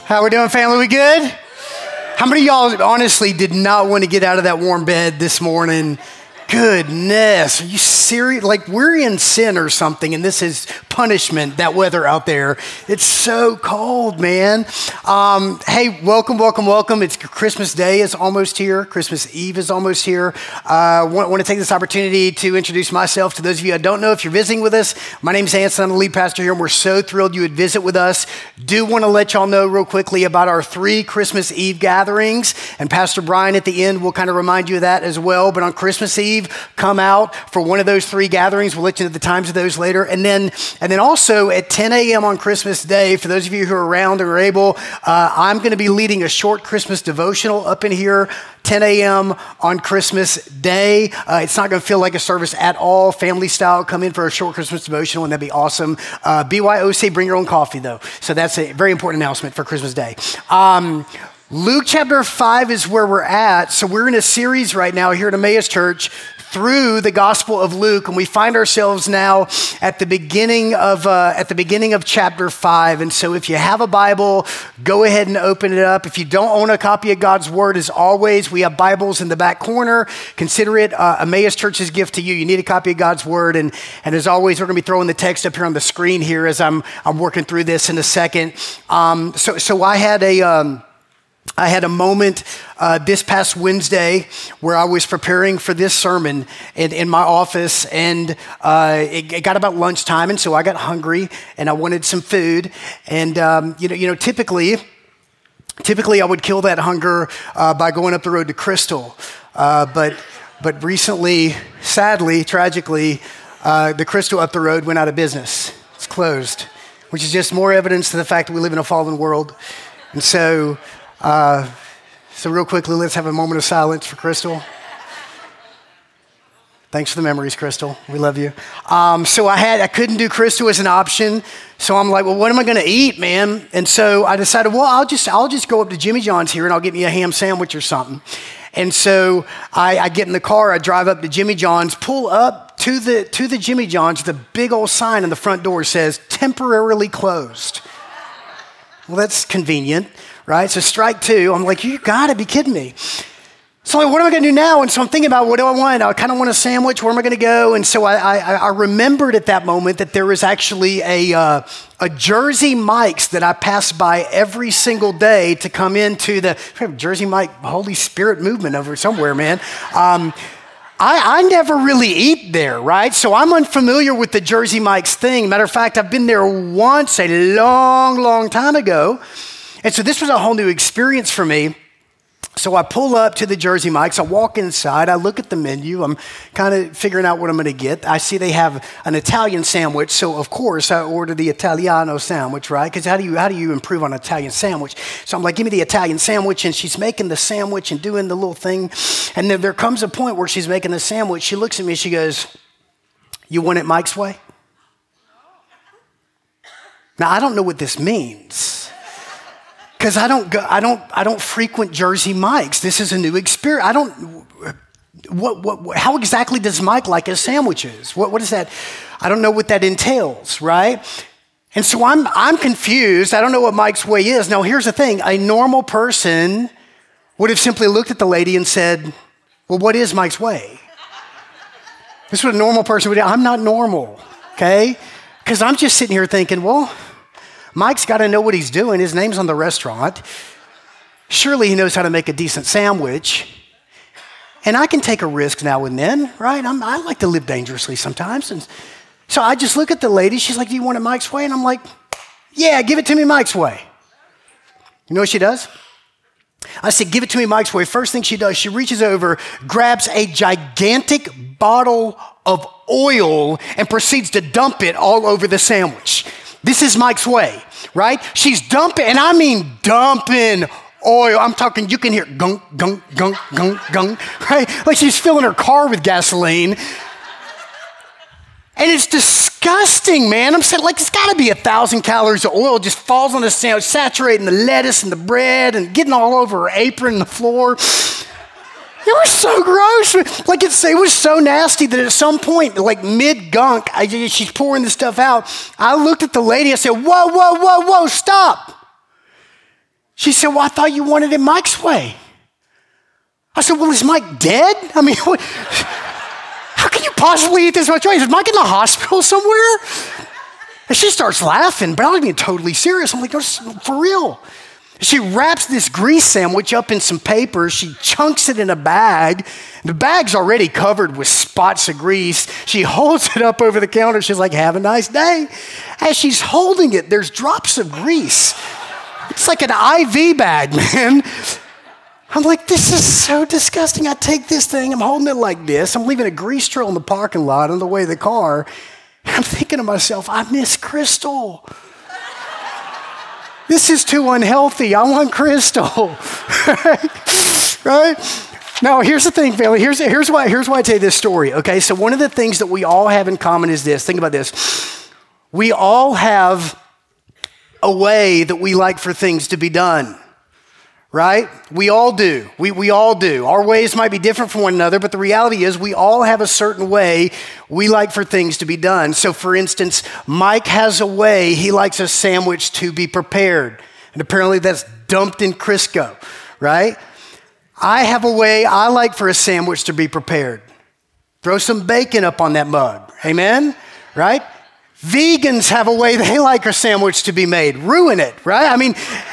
How we doing, family? We good? How many of y'all honestly did not want to get out of that warm bed this morning? Goodness, are you serious? Like we're in sin or something, and this is punishment, that weather out there. It's so cold, man. Hey, welcome. It's Christmas Day is almost here. Christmas Eve is almost here. I want to take this opportunity to introduce myself to those of you I don't know. If you're visiting with us, my name is Anson. I'm the lead pastor here, and we're so thrilled you would visit with us. Do want to let y'all know real quickly about our 3 Christmas Eve gatherings, and Pastor Brian at the end will kind of remind you of that as well. But on Christmas Eve, come out for one of those 3 gatherings. We'll let you know the times of those later. And then also at 10 a.m. on Christmas Day, for those of you who are around and are able, I'm going to be leading a short Christmas devotional up in here, 10 a.m. on Christmas Day. It's not going to feel like a service at all, family style. Come in for a short Christmas devotional, and that'd be awesome. BYOC, bring your own coffee, though. So that's a very important announcement for Christmas Day. Luke chapter 5 is where we're at. So we're in a series right now here at Emmaus Church through the Gospel of Luke, and we find ourselves now at the beginning of chapter 5. And so if you have a Bible, go ahead and open it up. If you don't own a copy of God's Word, as always, we have Bibles in the back corner. Consider it Emmaus Church's gift to you. You need a copy of God's Word, and as always, we're going to be throwing the text up here on the screen here as I'm working through this in a second. So I had a moment this past Wednesday where I was preparing for this sermon in my office, and it got about lunchtime, and so I got hungry and I wanted some food. And typically I would kill that hunger by going up the road to Crystal, but recently, sadly, tragically, the Crystal up the road went out of business. It's closed, which is just more evidence to the fact that we live in a fallen world. And so real quickly, let's have a moment of silence for Crystal. Thanks for the memories, Crystal. We love you. So I couldn't do Crystal as an option. So I'm like, well, what am I going to eat, man? And so I decided, well, I'll just go up to Jimmy John's here and I'll get me a ham sandwich or something. And so I get in the car, I drive up to Jimmy John's, pull up to the Jimmy John's. The big old sign on the front door says temporarily closed. Well, that's convenient, right? So strike 2. I'm like, you got to be kidding me. So what am I going to do now? And so I'm thinking about, what do I want? I kind of want a sandwich. Where am I going to go? And so I remembered at that moment that there was actually a Jersey Mike's that I passed by every single day to come into the Jersey Mike Holy Spirit movement over somewhere, man. I never really eat there, right? So I'm unfamiliar with the Jersey Mike's thing. Matter of fact, I've been there once a long, long time ago. And so this was a whole new experience for me. So I pull up to the Jersey Mike's. I walk inside. I look at the menu. I'm kind of figuring out what I'm going to get. I see they have an Italian sandwich. So, of course, I order the Italiano sandwich, right? Because how do you improve on an Italian sandwich? So I'm like, give me the Italian sandwich. And she's making the sandwich and doing the little thing. And then there comes a point where she's making the sandwich. She looks at me. She goes, you want it Mike's way? Now, I don't know what this means. Because I don't frequent Jersey Mike's. This is a new experience. How exactly does Mike like his sandwiches? What is that? I don't know what that entails, right? And so I'm confused. I don't know what Mike's way is. Now, here's the thing. A normal person would have simply looked at the lady and said, well, what is Mike's way? This is what a normal person would do. I'm not normal, okay? Because I'm just sitting here thinking, well, Mike's got to know what he's doing. His name's on the restaurant. Surely he knows how to make a decent sandwich. And I can take a risk now and then, right? I like to live dangerously sometimes. And so I just look at the lady. She's like, do you want it Mike's way? And I'm like, yeah, give it to me Mike's way. You know what she does? I said, give it to me Mike's way. First thing she does, she reaches over, grabs a gigantic bottle of oil, and proceeds to dump it all over the sandwich. This is Mike's way, right? She's dumping, and I mean dumping oil. I'm talking, you can hear gunk, gunk, gunk, gunk, gunk, right? Like she's filling her car with gasoline. And it's disgusting, man. I'm saying, like, it's got to be 1,000 calories of oil just falls on the sandwich, saturating the lettuce and the bread and getting all over her apron and the floor. It was so gross. Like it was so nasty that at some point, like mid-gunk, she's pouring this stuff out. I looked at the lady. I said, whoa, stop. She said, well, I thought you wanted it Mike's way. I said, well, is Mike dead? I mean, how can you possibly eat this much rice? Is Mike in the hospital somewhere? And she starts laughing, but I was being totally serious. I'm like, no, for real. She wraps this grease sandwich up in some paper. She chunks it in a bag. The bag's already covered with spots of grease. She holds it up over the counter. She's like, have a nice day. As she's holding it, there's drops of grease. It's like an IV bag, man. I'm like, this is so disgusting. I take this thing, I'm holding it like this. I'm leaving a grease trail in the parking lot on the way to the car. I'm thinking to myself, I miss Crystal. This is too unhealthy. I want Crystal. Right? Now, here's the thing, family. Here's why I tell you this story, okay? So one of the things that we all have in common is this. Think about this. We all have a way that we like for things to be done, right? We all do. We all do. Our ways might be different from one another, but the reality is we all have a certain way we like for things to be done. So for instance, Mike has a way he likes a sandwich to be prepared. And apparently that's dumped in Crisco, right? I have a way I like for a sandwich to be prepared. Throw some bacon up on that mug. Amen? Right? Vegans have a way they like a sandwich to be made. Ruin it, right? I mean,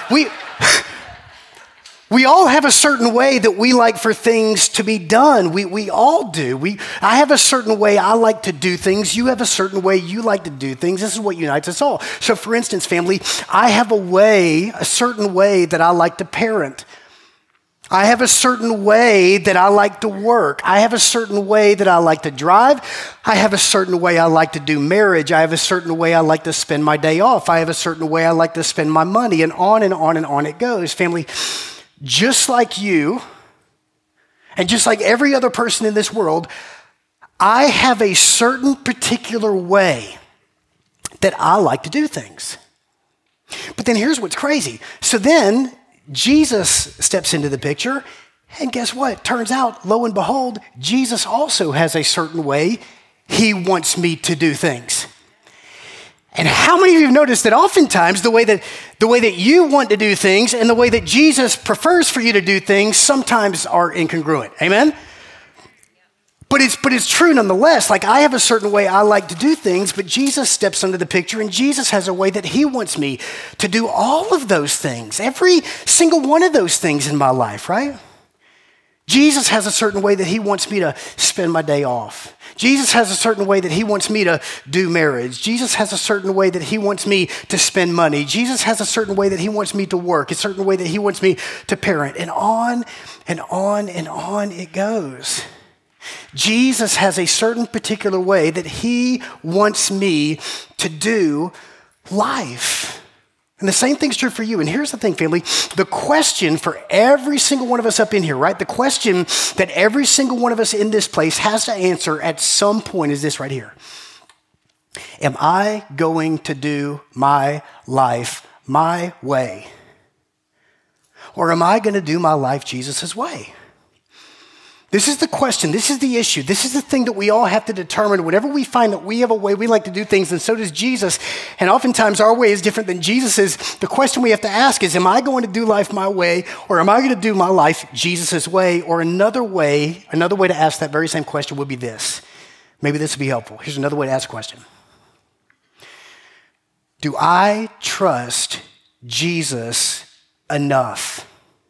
we all have a certain way that we like for things to be done. We all do. I have a certain way I like to do things. You have a certain way you like to do things. This is what unites us all. So for instance, family, I have a certain way that I like to parent. I have a certain way that I like to work. I have a certain way that I like to drive. I have a certain way I like to do marriage. I have a certain way I like to spend my day off. I have a certain way I like to spend my money, and on and on and on it goes. Family, just like you, and just like every other person in this world, I have a certain particular way that I like to do things. But then here's what's crazy. So then Jesus steps into the picture, and guess what? Turns out, lo and behold, Jesus also has a certain way he wants me to do things. And how many of you have noticed that oftentimes the way that you want to do things and the way that Jesus prefers for you to do things sometimes are incongruent? Amen? But it's true nonetheless. Like, I have a certain way I like to do things, but Jesus steps into the picture, and Jesus has a way that he wants me to do all of those things, every single one of those things in my life, right? Jesus has a certain way that he wants me to spend my day off. Jesus has a certain way that he wants me to do marriage. Jesus has a certain way that he wants me to spend money. Jesus has a certain way that he wants me to work, a certain way that he wants me to parent, and on and on and on it goes. Jesus has a certain particular way that he wants me to do life. And the same thing's true for you. And here's the thing, family. The question for every single one of us up in here, right? The question that every single one of us in this place has to answer at some point is this right here. Am I going to do my life my way? Or am I going to do my life Jesus' way? This is the question. This is the issue. This is the thing that we all have to determine. Whenever we find that we have a way we like to do things, and so does Jesus, and oftentimes our way is different than Jesus's, the question we have to ask is, am I going to do life my way, or am I going to do my life Jesus's way? Or another way to ask that very same question would be this. Maybe this would be helpful. Here's another way to ask a question. Do I trust Jesus enough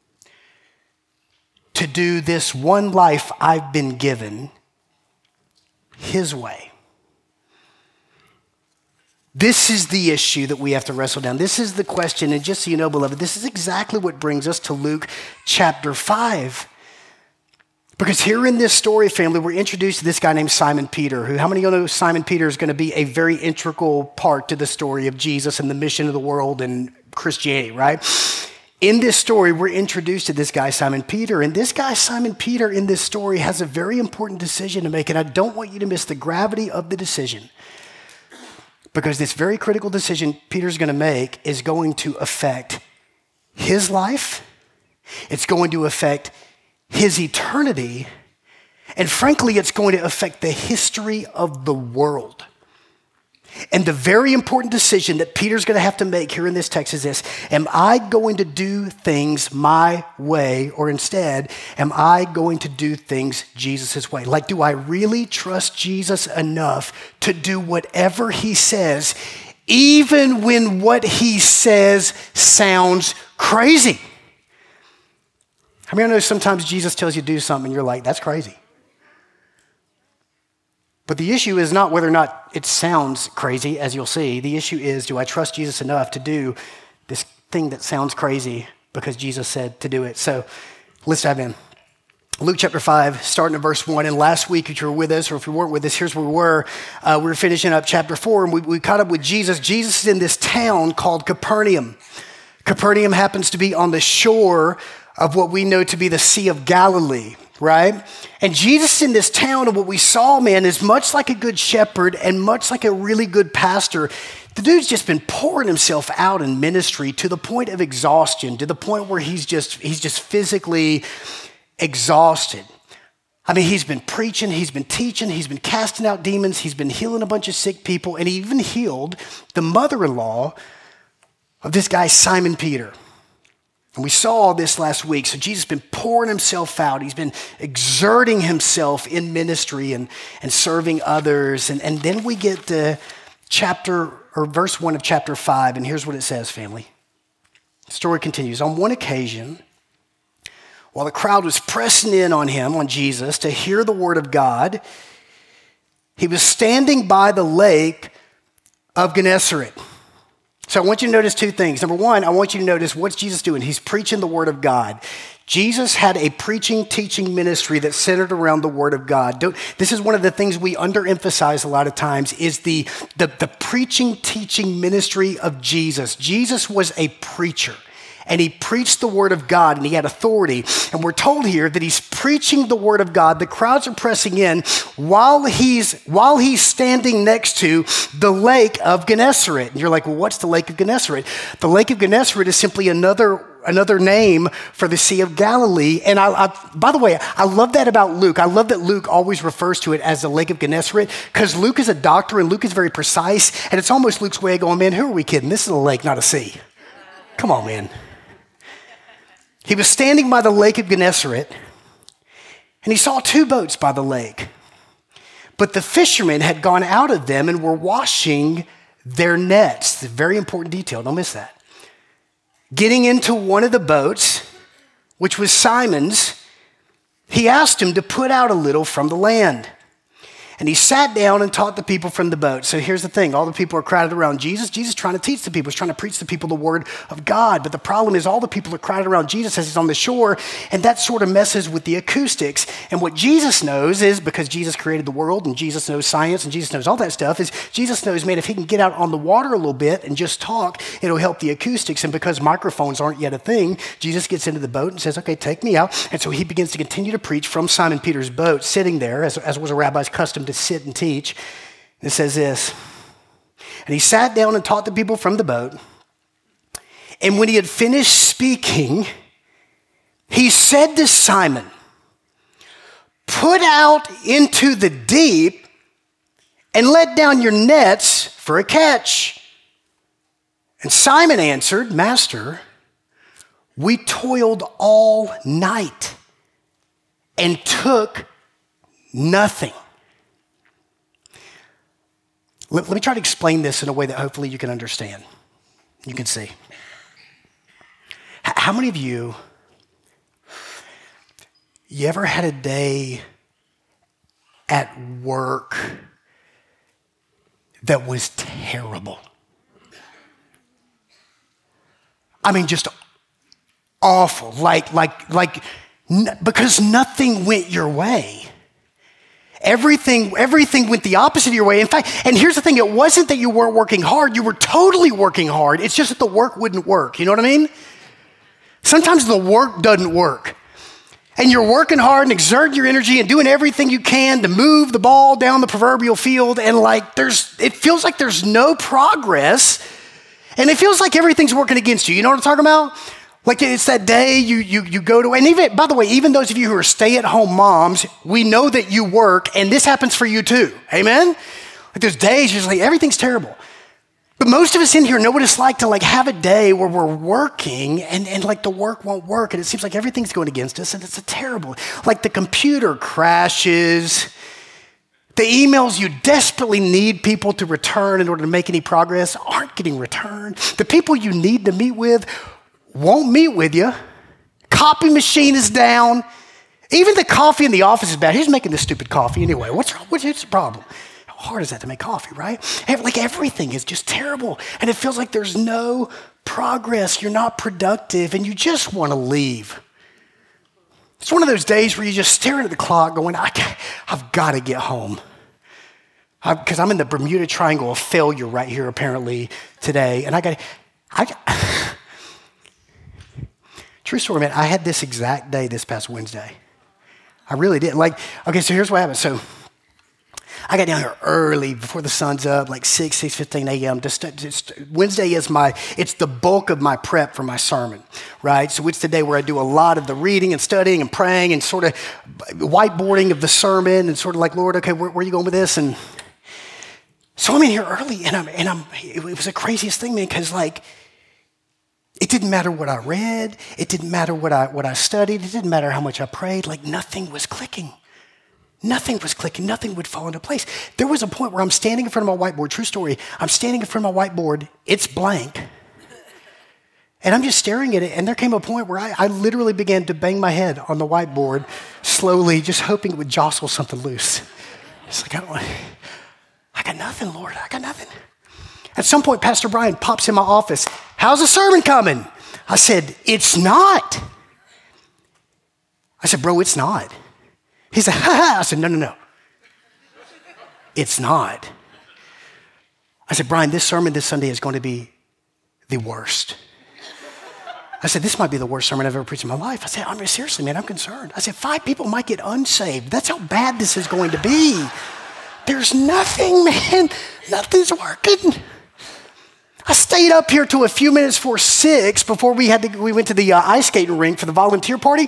to do this one life I've been given his way? This is the issue that we have to wrestle down. This is the question, and just so you know, beloved, this is exactly what brings us to Luke chapter 5. Because here in this story, family, we're introduced to this guy named Simon Peter, who, how many of you know Simon Peter is going to be a very integral part to the story of Jesus and the mission of the world and Christianity, right? In this story, we're introduced to this guy, Simon Peter, and this guy, Simon Peter, in this story has a very important decision to make, and I don't want you to miss the gravity of the decision, because this very critical decision Peter's going to make is going to affect his life, it's going to affect his eternity, and frankly, it's going to affect the history of the world. And the very important decision that Peter's going to have to make here in this text is this: am I going to do things my way, or instead, am I going to do things Jesus' way? Like, do I really trust Jesus enough to do whatever he says, even when what he says sounds crazy? I mean, I know sometimes Jesus tells you to do something and you're like, that's crazy. But the issue is not whether or not it sounds crazy, as you'll see. The issue is, do I trust Jesus enough to do this thing that sounds crazy because Jesus said to do it? So let's dive in. Luke chapter 5, starting at verse 1. And last week, if you were with us, or if you weren't with us, here's where we were. We were finishing up chapter 4, and we caught up with Jesus. Jesus is in this town called Capernaum. Capernaum happens to be on the shore of what we know to be the Sea of Galilee, right? And Jesus in this town, and what we saw, man, is much like a good shepherd and much like a really good pastor. The dude's just been pouring himself out in ministry to the point of exhaustion, to the point where he's just physically exhausted. I mean, he's been preaching, he's been teaching, he's been casting out demons, he's been healing a bunch of sick people, and he even healed the mother-in-law of this guy, Simon Peter. And we saw all this last week. So Jesus has been pouring himself out. He's been exerting himself in ministry and serving others. And then we get to verse 1 of chapter 5. And here's what it says, family. The story continues. On one occasion, while the crowd was pressing in on him, on Jesus, to hear the word of God, he was standing by the lake of Gennesaret. So I want you to notice two things. Number one, I want you to notice what's Jesus doing. He's preaching the word of God. Jesus had a preaching, teaching ministry that centered around the word of God. This is one of the things we underemphasize a lot of times is the preaching, teaching ministry of Jesus. Jesus was a preacher. And he preached the word of God, and he had authority. And we're told here that he's preaching the word of God. The crowds are pressing in while he's standing next to the lake of Gennesaret. And you're like, well, what's the lake of Gennesaret? The lake of Gennesaret is simply another name for the Sea of Galilee. And by the way, I love that about Luke. I love that Luke always refers to it as the lake of Gennesaret, because Luke is a doctor and Luke is very precise. And it's almost Luke's way of going, man, who are we kidding? This is a lake, not a sea. Come on, man. He was standing by the lake of Gennesaret, and he saw two boats by the lake. But the fishermen had gone out of them and were washing their nets. It's a very important detail. Don't miss that. Getting into one of the boats, which was Simon's, he asked him to put out a little from the land. And he sat down and taught the people from the boat. So here's the thing. All the people are crowded around Jesus. Jesus is trying to teach the people. He's trying to preach to the people the word of God. But the problem is all the people are crowded around Jesus as he's on the shore. And that sort of messes with the acoustics. And what Jesus knows is, because Jesus created the world and Jesus knows science and Jesus knows all that stuff, is Jesus knows, man, if he can get out on the water a little bit and just talk, it'll help the acoustics. And because microphones aren't yet a thing, Jesus gets into the boat and says, okay, take me out. And so he begins to continue to preach from Simon Peter's boat, sitting there, as was a rabbi's custom to sit and teach. It says this: and he sat down and taught the people from the boat. And when he had finished speaking, he said to Simon, put out into the deep and let down your nets for a catch. And Simon answered, Master, we toiled all night and took nothing. Let me try to explain this in a way that hopefully you can understand. You can see. How many of you ever had a day at work that was terrible? I mean, just awful. Because nothing went your way. Everything went the opposite of your way. In fact, and here's the thing, it wasn't that you weren't working hard, you were totally working hard. It's just that the work wouldn't work. You know what I mean? Sometimes the work doesn't work. And you're working hard and exerting your energy and doing everything you can to move the ball down the proverbial field, and it feels like there's no progress, and it feels like everything's working against you. You know what I'm talking about? Like it's that day you go to, and even, by the way, even those of you who are stay-at-home moms, we know that you work, and this happens for you too. Amen? Like there's days you're just like, everything's terrible. But most of us in here know what it's like to like have a day where we're working and like the work won't work and it seems like everything's going against us and it's a terrible, like the computer crashes, the emails you desperately need people to return in order to make any progress aren't getting returned. The people you need to meet with won't meet with you. Copy machine is down. Even the coffee in the office is bad. Who's making this stupid coffee anyway? What's wrong? What's the problem? How hard is that to make coffee, right? Like everything is just terrible. And it feels like there's no progress. You're not productive and you just want to leave. It's one of those days where you're just staring at the clock going, I've got to get home. Because I'm in the Bermuda Triangle of failure right here apparently today. And true story, man, I had this exact day this past Wednesday. I really did. Like, okay, so here's what happened. So I got down here early before the sun's up, like 6:15 a.m. Wednesday is it's the bulk of my prep for my sermon, right? So it's the day where I do a lot of the reading and studying and praying and sort of whiteboarding of the sermon and sort of like, Lord, okay, where are you going with this? And so I'm in here early and it was the craziest thing, man, because like, it didn't matter what I read. It didn't matter what I studied. It didn't matter how much I prayed. Like nothing was clicking. Nothing was clicking. Nothing would fall into place. There was a point where I'm standing in front of my whiteboard. True story. I'm standing in front of my whiteboard. It's blank. And I'm just staring at it. And there came a point where I literally began to bang my head on the whiteboard slowly, just hoping it would jostle something loose. It's like, I got nothing, Lord. I got nothing. At some point, Pastor Brian pops in my office. How's the sermon coming? I said, it's not. I said, bro, it's not. He said, ha ha. I said, no. It's not. I said, Brian, this sermon this Sunday is going to be the worst. I said, this might be the worst sermon I've ever preached in my life. I said, I mean, seriously, man, I'm concerned. I said, 5 people might get unsaved. That's how bad this is going to be. There's nothing, man. Nothing's working. I stayed up here till a few minutes before 6 before we went to the ice skating rink for the volunteer party.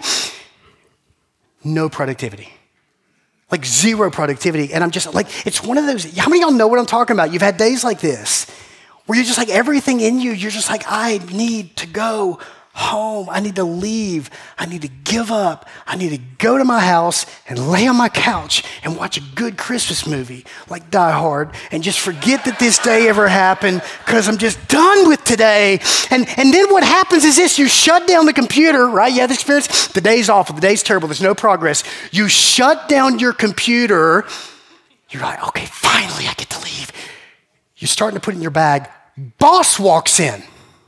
No productivity. Like zero productivity. And I'm just like, it's one of those, how many of y'all know what I'm talking about? You've had days like this where you're just like everything in you, you're just like, I need to go home. I need to leave. I need to give up. I need to go to my house and lay on my couch and watch a good Christmas movie like Die Hard and just forget that this day ever happened because I'm just done with today. And then what happens is this, you shut down the computer, right? You have the experience. The day's awful. The day's terrible. There's no progress. You shut down your computer. You're like, okay, finally I get to leave. You're starting to put it in your bag. Boss walks in.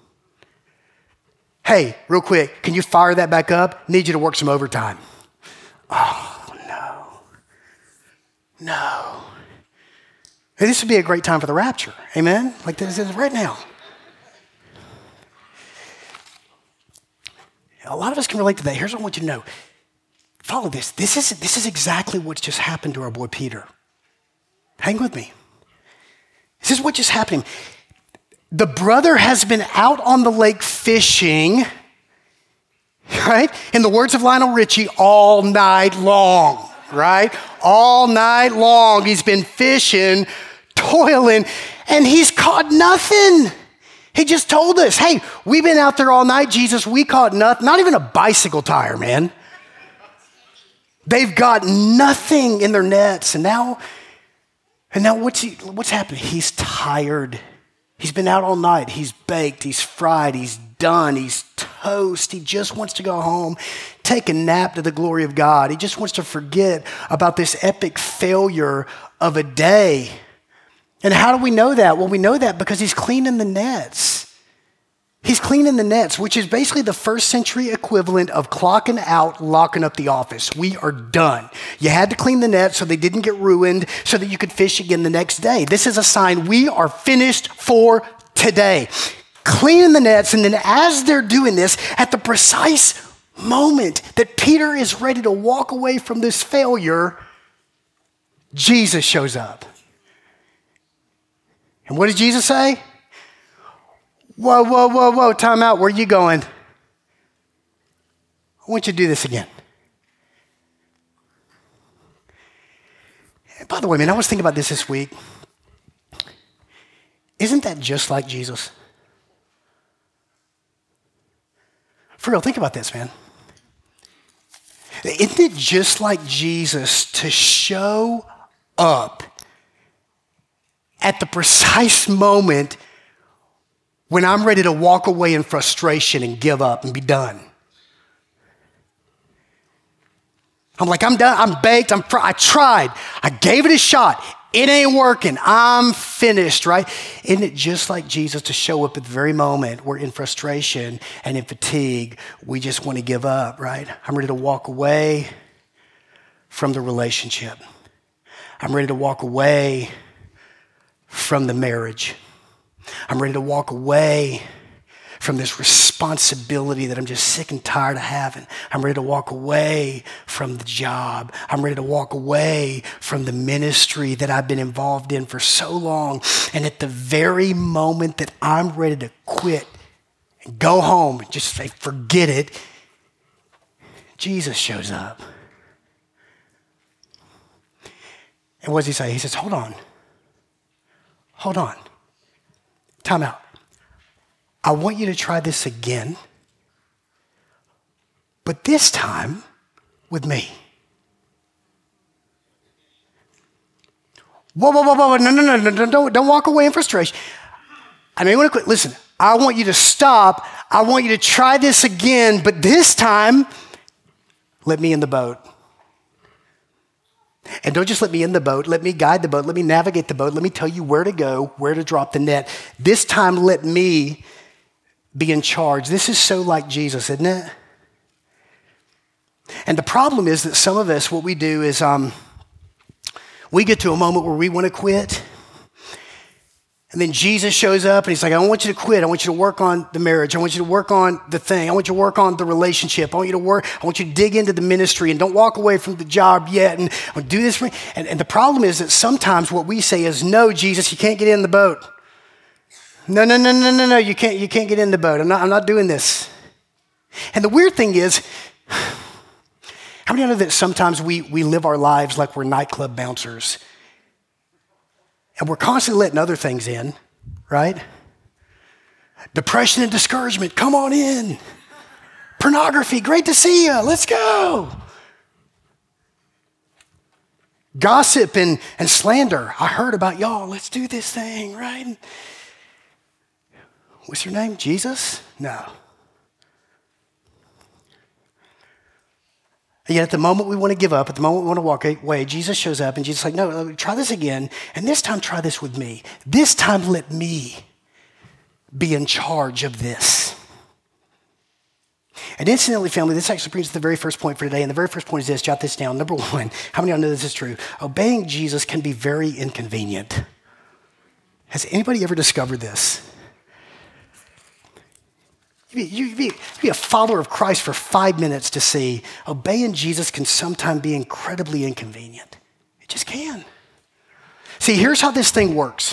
Hey, real quick, can you fire that back up? Need you to work some overtime. Oh, no. Hey, this would be a great time for the rapture. Amen? Like this is right now. A lot of us can relate to that. Here's what I want you to know. Follow this. This is exactly what's just happened to our boy Peter. Hang with me. This is what just happened. The brother has been out on the lake fishing, right? In the words of Lionel Richie, all night long, right? All night long. He's been fishing, toiling, and he's caught nothing. He just told us, hey, we've been out there all night, Jesus. We caught nothing, not even a bicycle tire, man. They've got nothing in their nets. And now what's happening? He's tired. He's been out all night. He's baked. He's fried. He's done. He's toast. He just wants to go home, take a nap to the glory of God. He just wants to forget about this epic failure of a day. And how do we know that? Well, we know that because he's cleaning the nets. He's cleaning the nets, which is basically the first century equivalent of clocking out, locking up the office. We are done. You had to clean the nets so they didn't get ruined so that you could fish again the next day. This is a sign we are finished for today. Cleaning the nets, and then as they're doing this, at the precise moment that Peter is ready to walk away from this failure, Jesus shows up. And what does Jesus say? Whoa, time out. Where are you going? I want you to do this again. And by the way, man, I was thinking about this week. Isn't that just like Jesus? For real, think about this, man. Isn't it just like Jesus to show up at the precise moment when I'm ready to walk away in frustration and give up and be done? I'm like, I'm done, I'm baked, I tried, I gave it a shot. It ain't working. I'm finished, right? Isn't it just like Jesus to show up at the very moment we're in frustration and in fatigue, we just want to give up, right? I'm ready to walk away from the relationship. I'm ready to walk away from the marriage. I'm ready to walk away from this responsibility that I'm just sick and tired of having. I'm ready to walk away from the job. I'm ready to walk away from the ministry that I've been involved in for so long. And at the very moment that I'm ready to quit and go home and just say, forget it, Jesus shows up. And what does he say? He says, hold on. Time out. I want you to try this again, but this time with me. Whoa, no, don't walk away in frustration. I know you want to quit. Listen, I want you to stop. I want you to try this again, but this time, let me in the boat. And don't just let me in the boat. Let me guide the boat. Let me navigate the boat. Let me tell you where to go, where to drop the net. This time, let me be in charge. This is so like Jesus, isn't it? And the problem is that some of us, what we do is we get to a moment where we want to quit. And then Jesus shows up and he's like, I don't want you to quit. I want you to work on the marriage. I want you to work on the thing. I want you to work on the relationship. I want you to dig into the ministry and don't walk away from the job yet. And I'll do this. And the problem is that sometimes what we say is, no, Jesus, you can't get in the boat. No, you can't get in the boat. I'm not doing this. And the weird thing is, how many of you know that sometimes we live our lives like we're nightclub bouncers? And we're constantly letting other things in, right? Depression and discouragement, come on in. Pornography, great to see you, let's go. Gossip and slander, I heard about y'all, let's do this thing, right? What's your name? Jesus? No. And yet at the moment we want to give up, at the moment we want to walk away, Jesus shows up and Jesus is like, no, try this again. And this time, try this with me. This time, let me be in charge of this. And incidentally, family, this actually brings us to the very first point for today. And the very first point is this, jot this down. Number one, how many of you know this is true? Obeying Jesus can be very inconvenient. Has anybody ever discovered this? You be a follower of Christ for 5 minutes to see obeying Jesus can sometimes be incredibly inconvenient. It just can. See, here's how this thing works.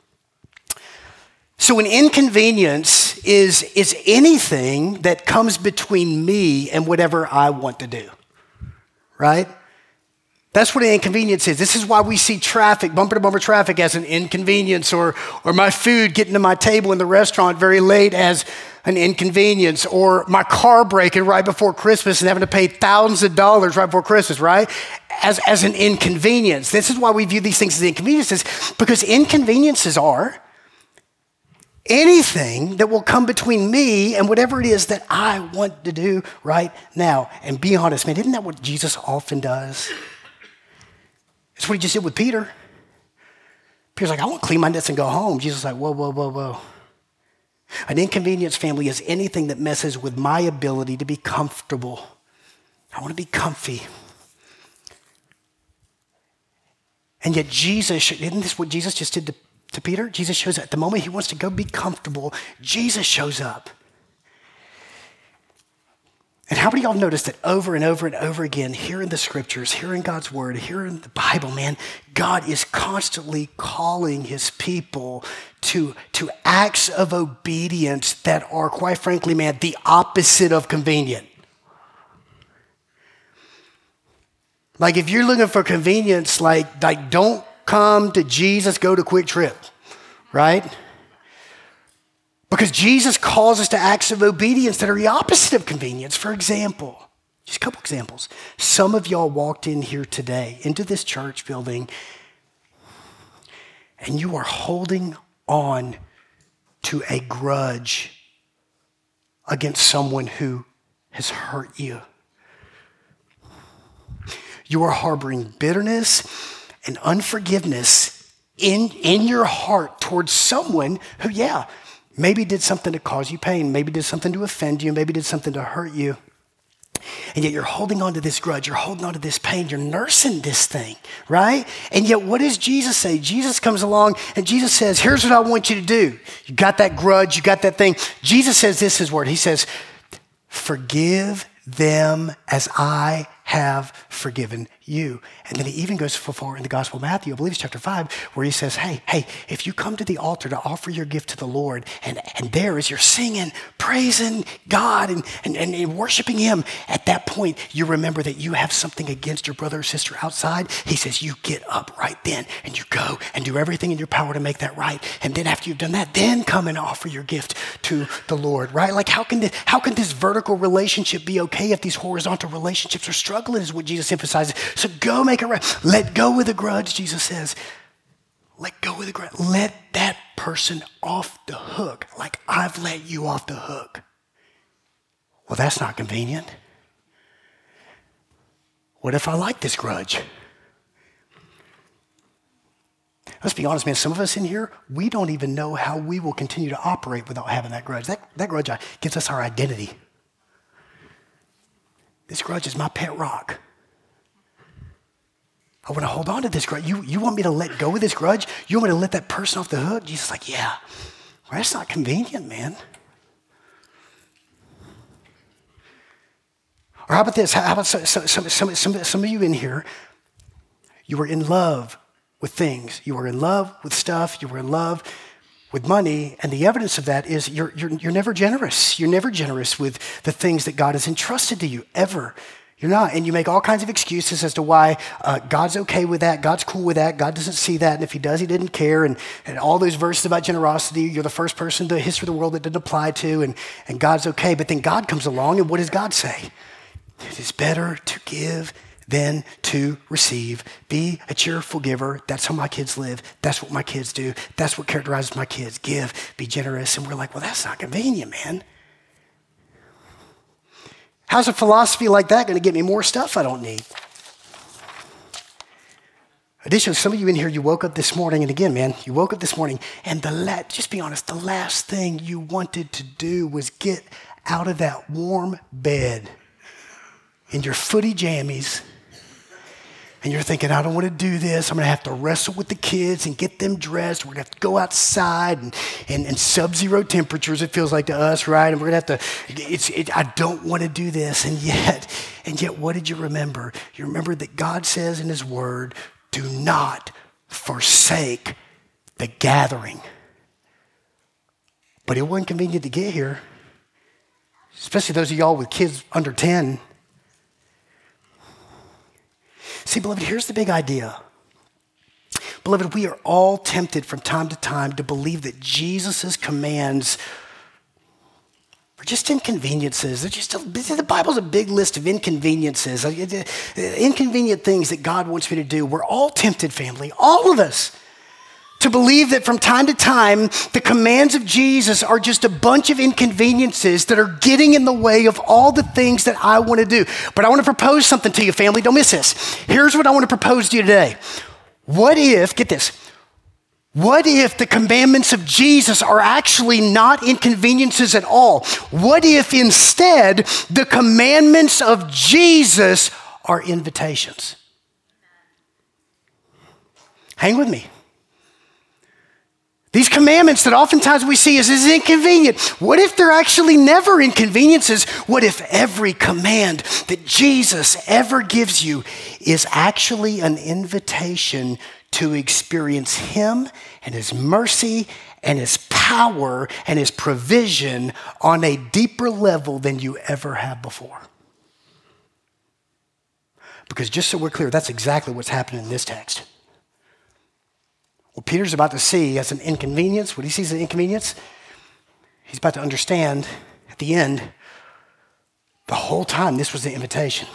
So an inconvenience is anything that comes between me and whatever I want to do, right? That's what an inconvenience is. This is why we see traffic, bumper-to-bumper traffic as an inconvenience, or my food getting to my table in the restaurant very late as an inconvenience, or my car breaking right before Christmas and having to pay thousands of dollars right before Christmas, right? As an inconvenience. This is why we view these things as inconveniences, because inconveniences are anything that will come between me and whatever it is that I want to do right now. And be honest, man, isn't that what Jesus often does? That's what he just did with Peter. Peter's like, I want to clean my nets and go home. Jesus is like, whoa. An inconvenience, family, is anything that messes with my ability to be comfortable. I want to be comfy. And yet Jesus, isn't this what Jesus just did to Peter? Jesus shows up. At the moment he wants to go be comfortable, Jesus shows up. And how many of y'all noticed that over and over and over again, here in the scriptures, here in God's word, here in the Bible, man, God is constantly calling his people to acts of obedience that are, quite frankly, man, the opposite of convenient. Like if you're looking for convenience, like don't come to Jesus, go to Quick Trip, right? Because Jesus calls us to acts of obedience that are the opposite of convenience. For example, just a couple examples. Some of y'all walked in here today, into this church building, and you are holding on to a grudge against someone who has hurt you. You are harboring bitterness and unforgiveness in your heart towards someone who, maybe did something to cause you pain, maybe did something to offend you, maybe did something to hurt you. And yet you're holding on to this grudge, you're holding on to this pain, you're nursing this thing, right? And yet what does Jesus say? Jesus comes along and Jesus says, here's what I want you to do. You got that grudge, you got that thing. Jesus says this, his word. He says, forgive them as I have forgiven you. And then he even goes far in the Gospel of Matthew, I believe it's chapter 5, where he says, hey, if you come to the altar to offer your gift to the Lord, and there as you're singing, praising God and worshiping him, at that point, you remember that you have something against your brother or sister outside. He says, you get up right then, and you go and do everything in your power to make that right. And then after you've done that, then come and offer your gift to the Lord, right? Like how can this vertical relationship be okay if these horizontal relationships are struggling, is what Jesus emphasizes. So go make it right. Let go with the grudge, Jesus says. Let go with the grudge. Let that person off the hook, like I've let you off the hook. Well, that's not convenient. What if I like this grudge? Let's be honest, man. Some of us in here, we don't even know how we will continue to operate without having that grudge. That grudge gives us our identity. This grudge is my pet rock. I want to hold on to this grudge. You want me to let go of this grudge? You want me to let that person off the hook? Jesus is like, yeah. Well, that's not convenient, man. Or how about this? How about some of you in here, you were in love with things. You were in love with stuff. You were in love with money, and the evidence of that is you're never generous. You're never generous with the things that God has entrusted to you, ever. You're not, and you make all kinds of excuses as to why God's okay with that, God's cool with that, God doesn't see that, and if he does, he didn't care, and all those verses about generosity, you're the first person in the history of the world that didn't apply to, and God's okay, but then God comes along, and what does God say? It is better to give than to receive. Be a cheerful giver. That's how my kids live. That's what my kids do. That's what characterizes my kids. Give, be generous. And we're like, well, that's not convenient, man. How's a philosophy like that going to get me more stuff I don't need? Additionally, some of you in here, you woke up this morning, and again, man, you woke up this morning, and just be honest, the last thing you wanted to do was get out of that warm bed in your footy jammies, and you're thinking, I don't want to do this. I'm going to have to wrestle with the kids and get them dressed. We're going to have to go outside and sub-zero temperatures, it feels like to us, right? And we're going to have to, I don't want to do this. And yet, what did you remember? You remembered that God says in his word, do not forsake the gathering. But it wasn't convenient to get here, especially those of y'all with kids under 10. See, beloved, here's the big idea. Beloved, we are all tempted from time to time to believe that Jesus' commands are just inconveniences. The Bible's a big list of inconveniences, inconvenient things that God wants me to do. We're all tempted, family, all of us, to believe that from time to time, the commands of Jesus are just a bunch of inconveniences that are getting in the way of all the things that I want to do. But I want to propose something to you, family. Don't miss this. Here's what I want to propose to you today. What if, get this, what if the commandments of Jesus are actually not inconveniences at all? What if instead the commandments of Jesus are invitations? Hang with me. These commandments that oftentimes we see as inconvenient, what if they're actually never inconveniences? What if every command that Jesus ever gives you is actually an invitation to experience him and his mercy and his power and his provision on a deeper level than you ever have before? Because just so we're clear, that's exactly what's happening in this text. What Peter's about to see as an inconvenience, what he sees as an inconvenience, he's about to understand at the end, the whole time this was the invitation.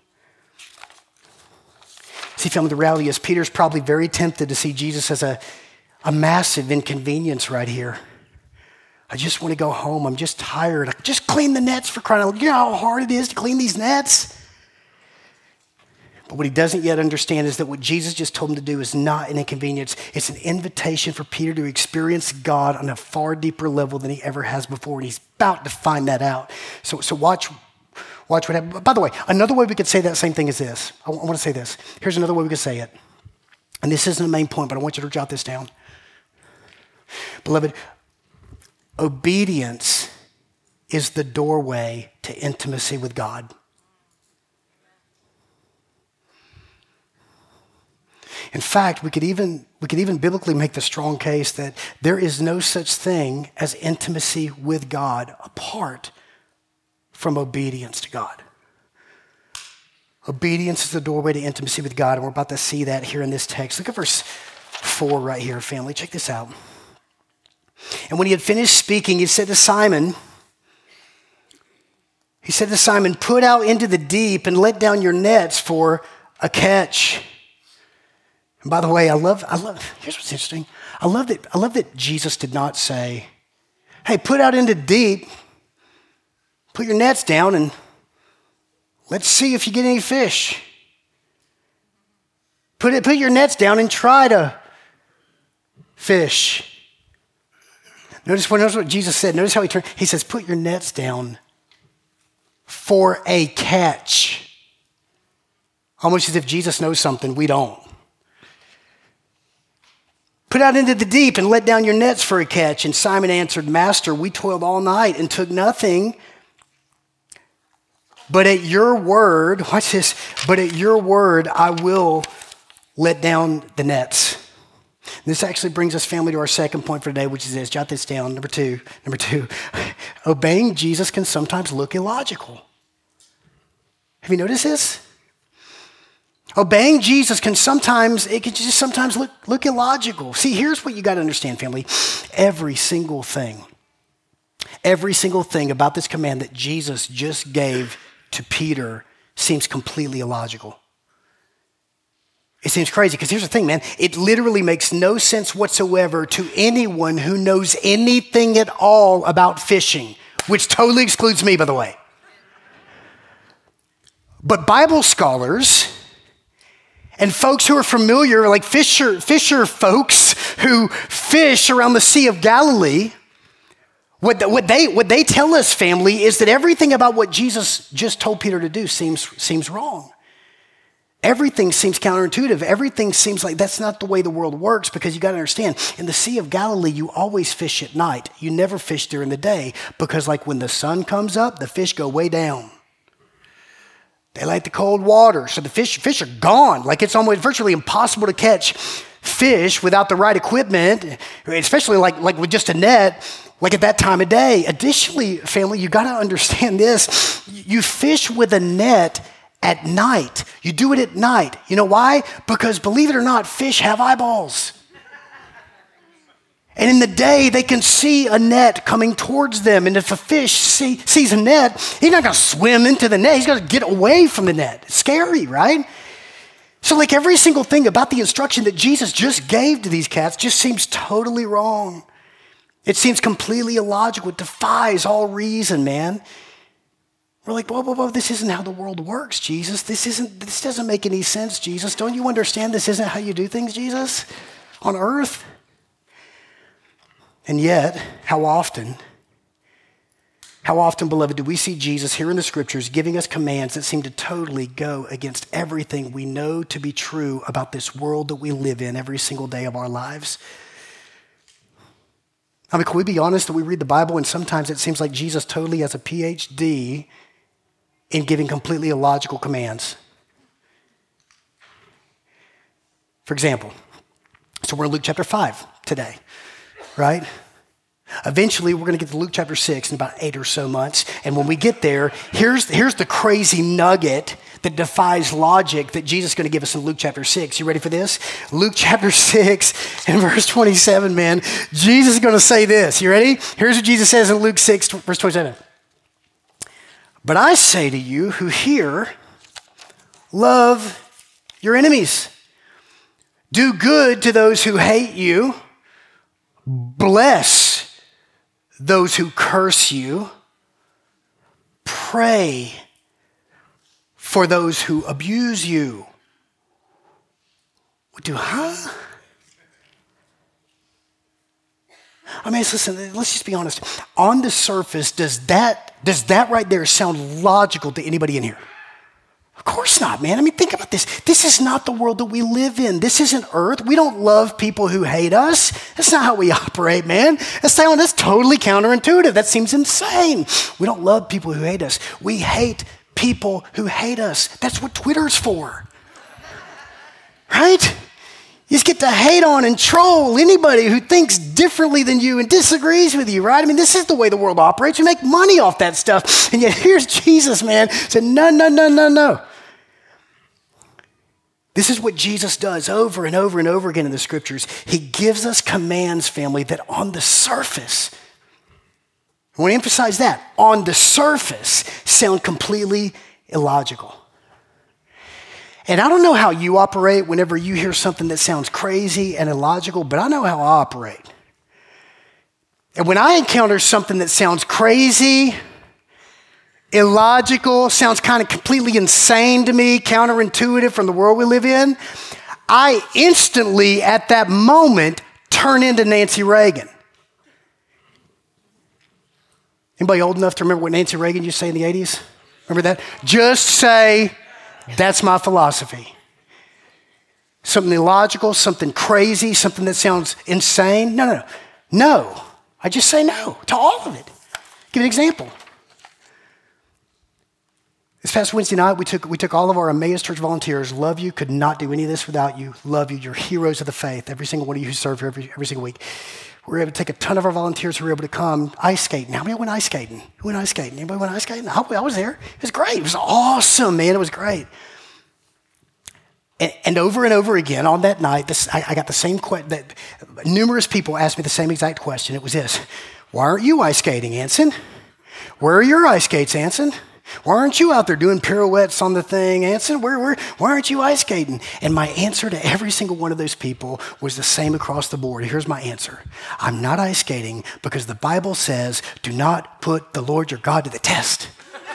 See, family, the reality is Peter's probably very tempted to see Jesus as a massive inconvenience right here. I just want to go home. I'm just tired. I just clean the nets for crying out loud. You know how hard it is to clean these nets? But what he doesn't yet understand is that what Jesus just told him to do is not an inconvenience. It's an invitation for Peter to experience God on a far deeper level than he ever has before. And he's about to find that out. So watch what happens. By the way, another way we could say that same thing is this. I want to say this. Here's another way we could say it. And this isn't the main point, but I want you to jot this down. Beloved, obedience is the doorway to intimacy with God. In fact, we could even biblically make the strong case that there is no such thing as intimacy with God apart from obedience to God. Obedience is the doorway to intimacy with God, and we're about to see that here in this text. Look at verse 4 right here, family. Check this out. And when he had finished speaking, he said to Simon, put out into the deep and let down your nets for a catch. And by the way, I love, here's what's interesting. I love that Jesus did not say, hey, put out into deep, put your nets down, and let's see if you get any fish. Put your nets down and try to fish. Notice what Jesus said. Notice how he turned. He says, put your nets down for a catch. Almost as if Jesus knows something we don't. Put out into the deep and let down your nets for a catch. And Simon answered, Master, we toiled all night and took nothing. But at your word, watch this, but at your word I will let down the nets. This actually brings us, family, to our second point for today, which is this. Jot this down. Number two, obeying Jesus can sometimes look illogical. Have you noticed this? Obeying Jesus can sometimes look illogical. See, here's what you got to understand, family. Every single thing about this command that Jesus just gave to Peter seems completely illogical. It seems crazy because here's the thing, man. It literally makes no sense whatsoever to anyone who knows anything at all about fishing, which totally excludes me, by the way. But Bible scholars and folks who are familiar, like fisher folks who fish around the Sea of Galilee, what they tell us, family, is that everything about what Jesus just told Peter to do seems wrong. Everything seems counterintuitive. Everything seems like that's not the way the world works, because you got to understand, in the Sea of Galilee, you always fish at night. You never fish during the day, because like when the sun comes up, the fish go way down. They like the cold water, so the fish are gone. Like it's almost virtually impossible to catch fish without the right equipment, especially like with just a net, like at that time of day. Additionally, family, you got to understand this. You fish with a net at night. You do it at night. You know why? Because believe it or not, fish have eyeballs. And in the day, they can see a net coming towards them. And if a fish sees a net, he's not going to swim into the net. He's got to get away from the net. It's scary, right? So like every single thing about the instruction that Jesus just gave to these cats just seems totally wrong. It seems completely illogical. It defies all reason, man. We're like, whoa, this isn't how the world works, Jesus. This doesn't make any sense, Jesus. Don't you understand this isn't how you do things, Jesus, on earth? And yet, how often, beloved, do we see Jesus here in the scriptures giving us commands that seem to totally go against everything we know to be true about this world that we live in every single day of our lives? I mean, can we be honest that we read the Bible and sometimes it seems like Jesus totally has a PhD in giving completely illogical commands? For example, so we're in Luke chapter 5 today, right? Eventually, we're going to get to Luke chapter 6 in about 8 or so months. And when we get there, here's the crazy nugget that defies logic that Jesus is going to give us in Luke chapter 6. You ready for this? Luke chapter 6 and verse 27, man. Jesus is going to say this. You ready? Here's what Jesus says in Luke 6, verse 27. But I say to you who hear, love your enemies. Do good to those who hate you. Bless those who curse you. Pray for those who abuse you. I mean, listen, let's just be honest. On the surface, does that right there sound logical to anybody in here? Of course not, man. I mean, think about this. This is not the world that we live in. This isn't earth. We don't love people who hate us. That's not how we operate, man. That's totally counterintuitive. That seems insane. We don't love people who hate us. We hate people who hate us. That's what Twitter's for. Right? You just get to hate on and troll anybody who thinks differently than you and disagrees with you, right? I mean, this is the way the world operates. You make money off that stuff. And yet here's Jesus, man, said, no. This is what Jesus does over and over and over again in the scriptures. He gives us commands, family, that on the surface, I want to emphasize that, on the surface sound completely illogical. And I don't know how you operate whenever you hear something that sounds crazy and illogical, but I know how I operate. And when I encounter something that sounds crazy, illogical, sounds kind of completely insane to me, counterintuitive from the world we live in, I instantly, at that moment, turn into Nancy Reagan. Anybody old enough to remember what Nancy Reagan used to say in the 80s? Remember that? Just say, that's my philosophy. Something illogical, something crazy, something that sounds insane. No. I just say no to all of it. Give an example. This past Wednesday night, we took all of our Emmaus Church volunteers. Love you, could not do any of this without you. Love you, you're heroes of the faith. Every single one of you who serve here every single week. We were able to take a ton of our volunteers who were able to come ice skating. How many went ice skating? Who went ice skating? Anybody went ice skating? I was there. It was great. It was awesome, man. It was great. And over again on that night, I got the same question. Numerous people asked me the same exact question. It was this: why aren't you ice skating, Anson? Where are your ice skates, Anson? Why aren't you out there doing pirouettes on the thing, Anson? Why aren't you ice skating? And my answer to every single one of those people was the same across the board. Here's my answer. I'm not ice skating because the Bible says, do not put the Lord your God to the test.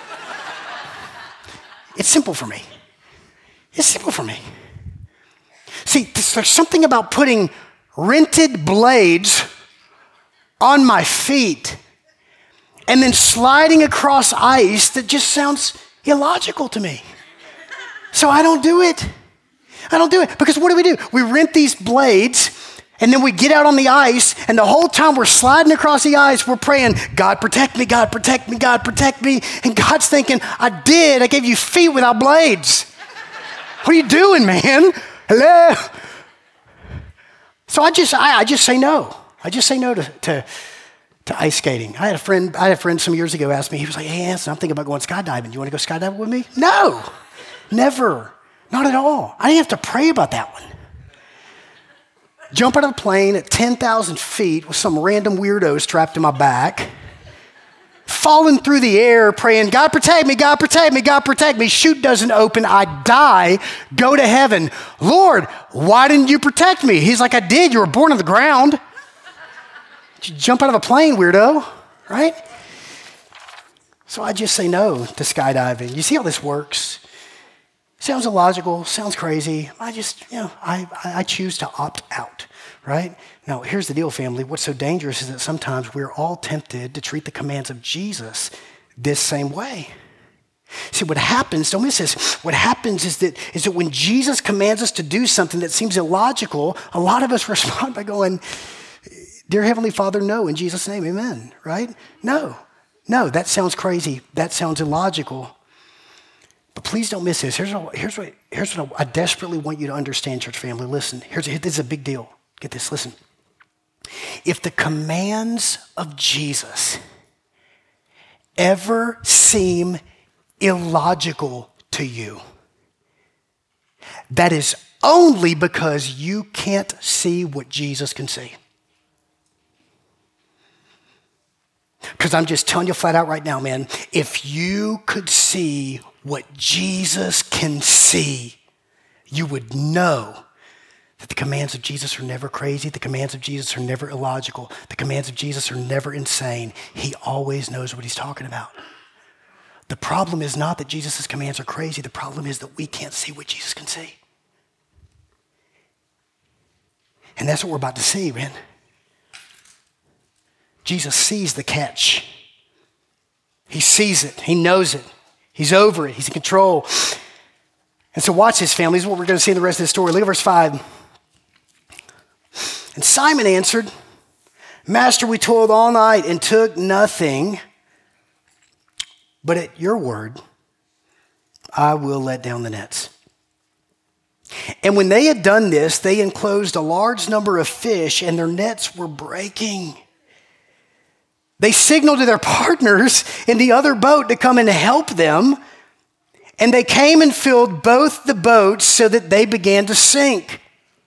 It's simple for me. It's simple for me. See, there's something about putting rented blades on my feet and then sliding across ice that just sounds illogical to me. So I don't do it. Because what do? We rent these blades and then we get out on the ice, and the whole time we're sliding across the ice, we're praying, God protect me, God protect me, God protect me. And God's thinking, I gave you feet without blades. What are you doing, man? Hello? So I just say no. I just say no to ice skating. I had a friend some years ago ask me, he was like, hey, Anson, I'm thinking about going skydiving. Do you want to go skydiving with me? No, never, not at all. I didn't have to pray about that one. Jump out of a plane at 10,000 feet with some random weirdo strapped to my back, falling through the air, praying, God protect me, God protect me, God protect me. Chute doesn't open, I die, go to heaven. Lord, why didn't you protect me? He's like, I did, you were born on the ground. You jump out of a plane, weirdo, right? So I just say no to skydiving. You see how this works? Sounds illogical, sounds crazy. I choose to opt out, right? Now, here's the deal, family. What's so dangerous is that sometimes we're all tempted to treat the commands of Jesus this same way. See, what happens, don't miss this, what happens is that when Jesus commands us to do something that seems illogical, a lot of us respond by going, Dear Heavenly Father, no, in Jesus' name, amen, right? No, that sounds crazy. That sounds illogical. But please don't miss this. Here's what I desperately want you to understand, church family. Listen, this is a big deal. Get this, listen. If the commands of Jesus ever seem illogical to you, that is only because you can't see what Jesus can see. Because I'm just telling you flat out right now, man, if you could see what Jesus can see, you would know that the commands of Jesus are never crazy. The commands of Jesus are never illogical. The commands of Jesus are never insane. He always knows what he's talking about. The problem is not that Jesus' commands are crazy. The problem is that we can't see what Jesus can see. And that's what we're about to see, man. Jesus sees the catch. He sees it. He knows it. He's over it. He's in control. And so watch this, family. This is what we're going to see in the rest of the story. Look at verse 5. And Simon answered, Master, we toiled all night and took nothing, but at your word, I will let down the nets. And when they had done this, they enclosed a large number of fish, and their nets were breaking. They signaled to their partners in the other boat to come and help them, and they came and filled both the boats so that they began to sink.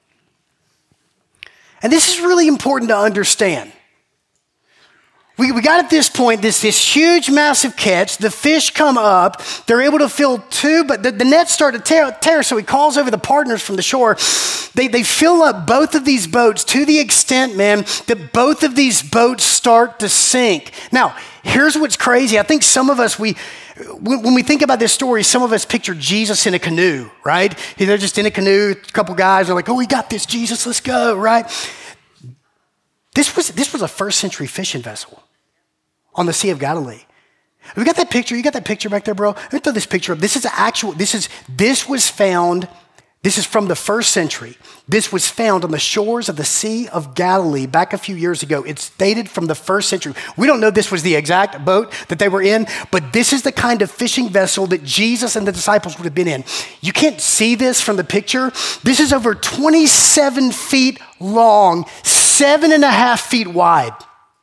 And this is really important to understand. We got at this point this huge, massive catch. The fish come up. They're able to fill two, but the nets start to tear. So he calls over the partners from the shore. They fill up both of these boats to the extent, man, that both of these boats start to sink. Now, here's what's crazy. I think some of us, when we think about this story, some of us picture Jesus in a canoe, right? They're just in a canoe. A couple guys are like, oh, we got this, Jesus, let's go, right? This was a first century fishing vessel on the Sea of Galilee. We got that picture. You got that picture back there, bro? Let me throw this picture up. This is from the first century. This was found on the shores of the Sea of Galilee back a few years ago. It's dated from the first century. We don't know this was the exact boat that they were in, but this is the kind of fishing vessel that Jesus and the disciples would have been in. You can't see this from the picture. This is over 27 feet long, 7.5 feet wide.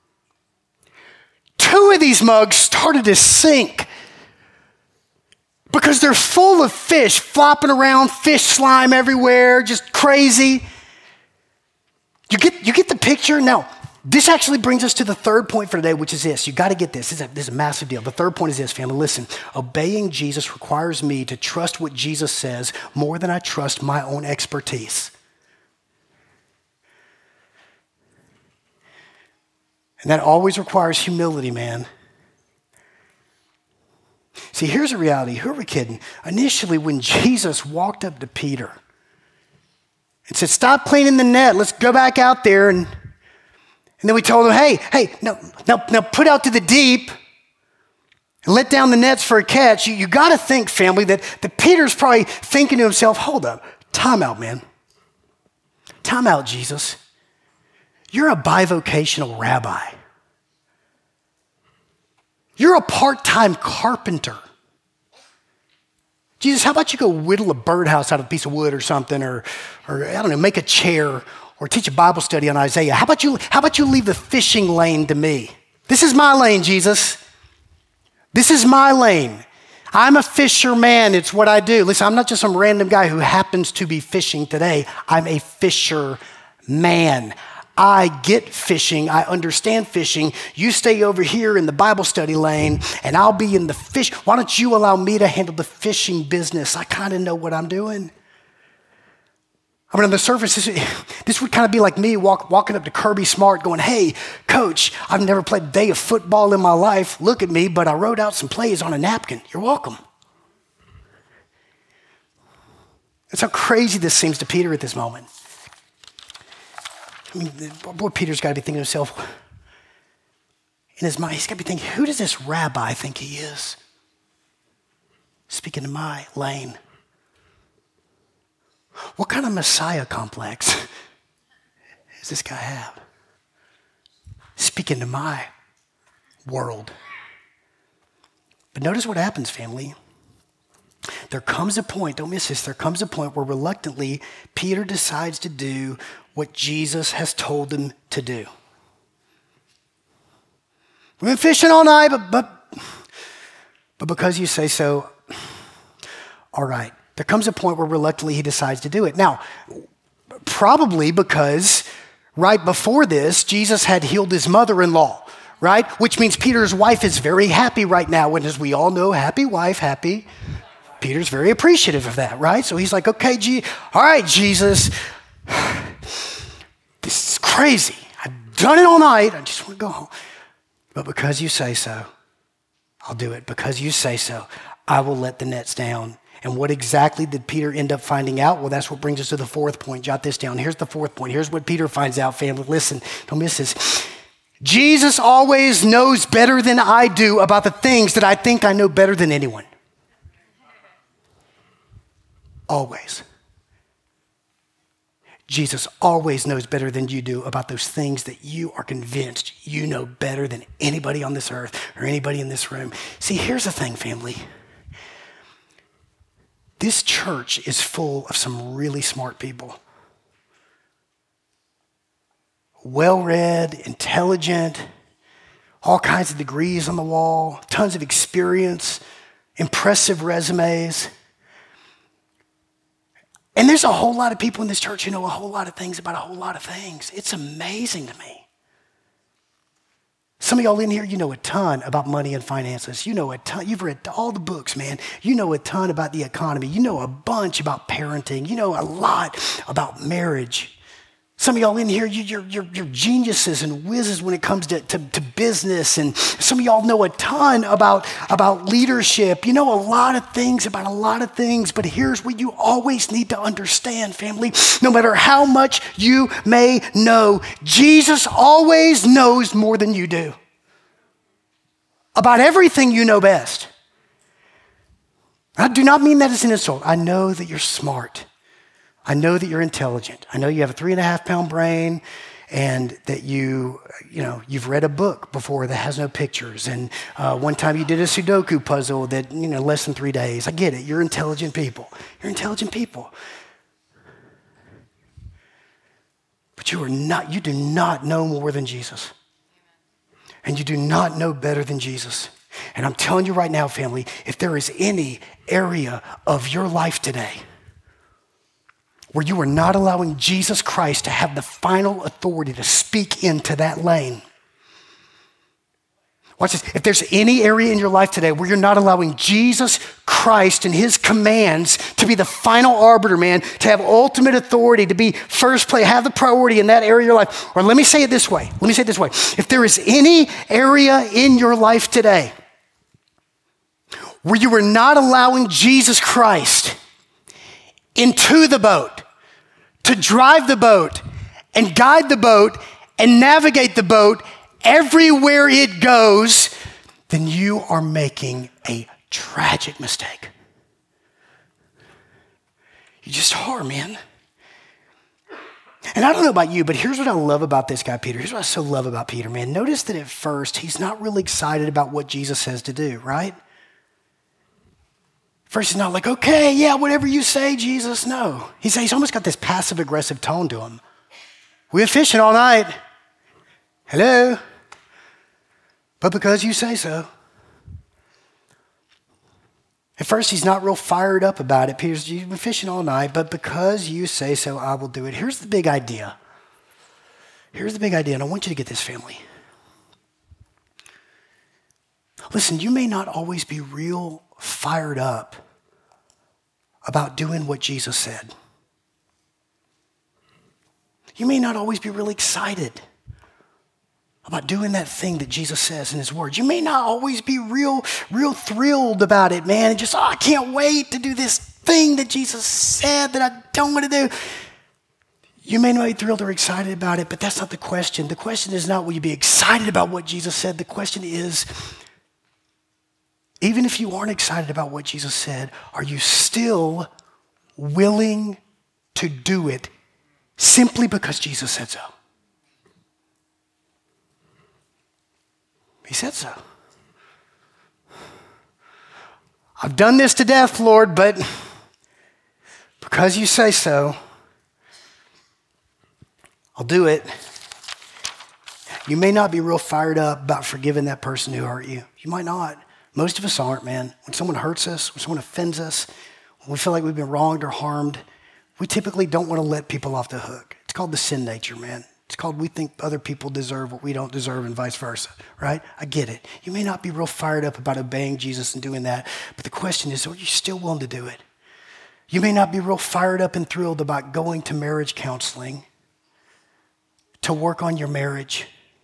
Two of these mugs started to sink because they're full of fish flopping around, fish slime everywhere, just crazy. You get the picture? Now, this actually brings us to the third point for today, which is this. You got to get this. This is a massive deal. The third point is this, family. Listen, obeying Jesus requires me to trust what Jesus says more than I trust my own expertise. And that always requires humility, man. See, here's the reality. Who are we kidding? Initially, when Jesus walked up to Peter and said, stop cleaning the net, let's go back out there. And then we told him, hey, now put out to the deep and let down the nets for a catch. You got to think, family, that Peter's probably thinking to himself, hold up, time out, man. Time out, Jesus. You're a bivocational rabbi. You're a part-time carpenter. Jesus, how about you go whittle a birdhouse out of a piece of wood or something, or I don't know, make a chair, or teach a Bible study on Isaiah. How about you leave the fishing lane to me? This is my lane, Jesus. This is my lane. I'm a fisherman. It's what I do. Listen, I'm not just some random guy who happens to be fishing today. I'm a fisherman. I get fishing. I understand fishing. You stay over here in the Bible study lane, and I'll be in the fish. Why don't you allow me to handle the fishing business? I kind of know what I'm doing. I mean, on the surface, this would kind of be like me walking up to Kirby Smart going, hey, coach, I've never played a day of football in my life. Look at me, but I wrote out some plays on a napkin. You're welcome. That's how crazy this seems to Peter at this moment. I mean, boy, Peter's got to be thinking to himself, in his mind, he's got to be thinking, who does this rabbi think he is? Speaking to my lane. What kind of Messiah complex does this guy have? Speaking to my world. But notice what happens, family. There comes a point, don't miss this, there comes a point where reluctantly Peter decides to do what Jesus has told him to do. We've been fishing all night, but because you say so, all right, There comes a point where reluctantly he decides to do it. Now, probably because right before this, Jesus had healed his mother-in-law, right? Which means Peter's wife is very happy right now. And as we all know, happy wife, happy. Peter's very appreciative of that, right? So he's like, okay, all right, Jesus, this is crazy. I've done it all night. I just want to go home. But because you say so, I'll do it. Because you say so, I will let the nets down. And what exactly did Peter end up finding out? Well, that's what brings us to the fourth point. Jot this down. Here's the fourth point. Here's what Peter finds out, family. Listen, don't miss this. Jesus always knows better than I do about the things that I think I know better than anyone. Always. Jesus always knows better than you do about those things that you are convinced you know better than anybody on this earth or anybody in this room. See, here's the thing, family. This church is full of some really smart people. Well-read, intelligent, all kinds of degrees on the wall, tons of experience, impressive resumes. And there's a whole lot of people in this church who know a whole lot of things about a whole lot of things. It's amazing to me. Some of y'all in here, you know a ton about money and finances. You know a ton. You've read all the books, man. You know a ton about the economy. You know a bunch about parenting. You know a lot about marriage. Some of y'all in here, you're geniuses and whizzes when it comes to business. And some of y'all know a ton about leadership. You know a lot of things about a lot of things. But here's what you always need to understand, family. No matter how much you may know, Jesus always knows more than you do. About everything you know best. I do not mean that as an insult. I know that you're smart. I know that you're intelligent. I know you have a 3.5-pound brain and that you've read a book before that has no pictures. And one time you did a Sudoku puzzle that, less than 3 days. I get it. You're intelligent people. You're intelligent people. But you do not know more than Jesus. And you do not know better than Jesus. And I'm telling you right now, family, if there is any area of your life today where you are not allowing Jesus Christ to have the final authority to speak into that lane. Watch this. If there's any area in your life today where you're not allowing Jesus Christ and his commands to be the final arbiter, man, to have ultimate authority, to be first place, have the priority in that area of your life. Or let me say it this way. If there is any area in your life today where you are not allowing Jesus Christ into the boat, to drive the boat and guide the boat and navigate the boat everywhere it goes, then you are making a tragic mistake. You just are, man. And I don't know about you, but here's what I love about this guy, Peter. Here's what I so love about Peter, man. Notice that at first, he's not really excited about what Jesus says to do, right? First, he's not like, okay, yeah, whatever you say, Jesus. No. He's almost got this passive-aggressive tone to him. We were fishing all night. Hello? But because you say so. At first, he's not real fired up about it. Peter's, you've been fishing all night, but because you say so, I will do it. Here's the big idea. And I want you to get this, family. Listen, you may not always be real fired up about doing what Jesus said. You may not always be really excited about doing that thing that Jesus says in his words. You may not always be real thrilled about it, man. And just, I can't wait to do this thing that Jesus said that I don't want to do. You may not be thrilled or excited about it, but that's not the question. The question is not will you be excited about what Jesus said. The question is, even if you aren't excited about what Jesus said, are you still willing to do it simply because Jesus said so? He said so. I've done this to death, Lord, but because you say so, I'll do it. You may not be real fired up about forgiving that person who hurt you. You might not. Most of us aren't, man. When someone hurts us, when someone offends us, we feel like we've been wronged or harmed, we typically don't want to let people off the hook. It's called the sin nature, man. It's called we think other people deserve what we don't deserve and vice versa, right? I get it. You may not be real fired up about obeying Jesus and doing that, but the question is, are you still willing to do it? You may not be real fired up and thrilled about going to marriage counseling to work on your marriage.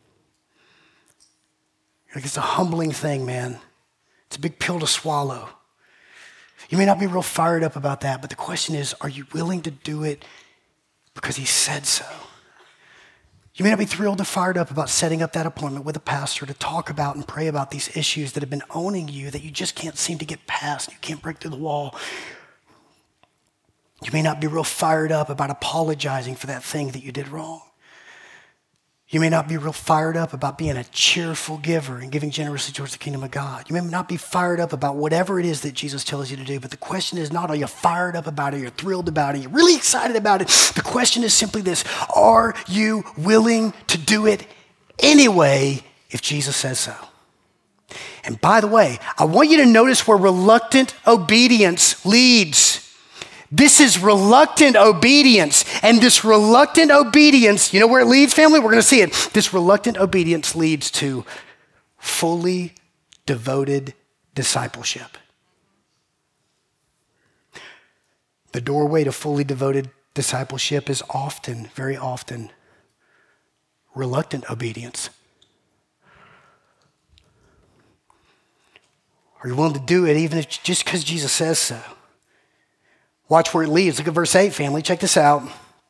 Like, it's a humbling thing, man. It's a big pill to swallow. You may not be real fired up about that, but the question is, are you willing to do it because he said so? You may not be thrilled or fired up about setting up that appointment with a pastor to talk about and pray about these issues that have been owning you that you just can't seem to get past. You can't break through the wall. You may not be real fired up about apologizing for that thing that you did wrong. You may not be real fired up about being a cheerful giver and giving generously towards the kingdom of God. You may not be fired up about whatever it is that Jesus tells you to do, but the question is not, are you fired up about it, you're thrilled about it, you're really excited about it. The question is simply this: are you willing to do it anyway if Jesus says so? And by the way, I want you to notice where reluctant obedience leads. This is reluctant obedience. And this reluctant obedience, you know where it leads, family? We're going to see it. This reluctant obedience leads to fully devoted discipleship. The doorway to fully devoted discipleship is often, very often, reluctant obedience. Are you willing to do it even if just because Jesus says so? Watch where it leads. Look at verse 8, family. Check this out.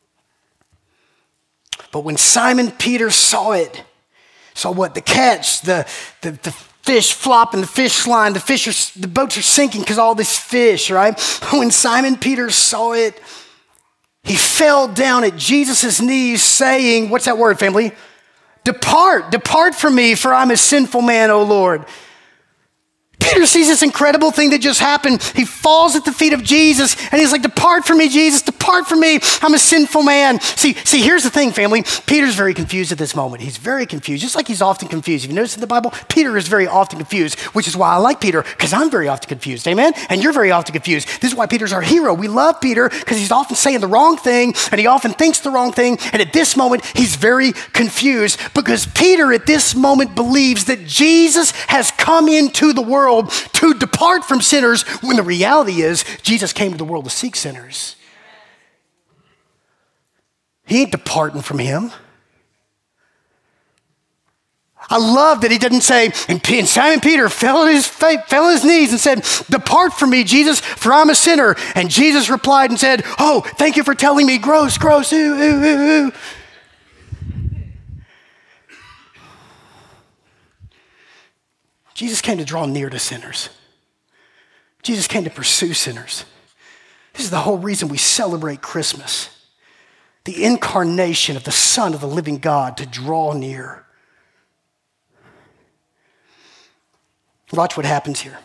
But when Simon Peter saw it, saw what? The catch, the fish flopping, the fish line, the boats are sinking because all this fish, right? When Simon Peter saw it, he fell down at Jesus' knees saying, what's that word, family? Depart from me, for I'm a sinful man, O Lord. Peter sees this incredible thing that just happened. He falls at the feet of Jesus and he's like, depart from me, Jesus, depart from me. I'm a sinful man. See, here's the thing, family. Peter's very confused at this moment. He's very confused, just like he's often confused. If you notice in the Bible, Peter is very often confused, which is why I like Peter, because I'm very often confused, amen? And you're very often confused. This is why Peter's our hero. We love Peter because he's often saying the wrong thing and he often thinks the wrong thing. And at this moment, he's very confused because Peter at this moment believes that Jesus has come into the world to depart from sinners, when the reality is Jesus came to the world to seek sinners. He ain't departing from him. I love that he didn't say, and Simon Peter fell on his knees and said, depart from me, Jesus, for I'm a sinner. And Jesus replied and said, oh, thank you for telling me, gross, ooh, ooh, ooh, ooh. Jesus came to draw near to sinners. Jesus came to pursue sinners. This is the whole reason we celebrate Christmas. The incarnation of the Son of the living God to draw near. Watch what happens here.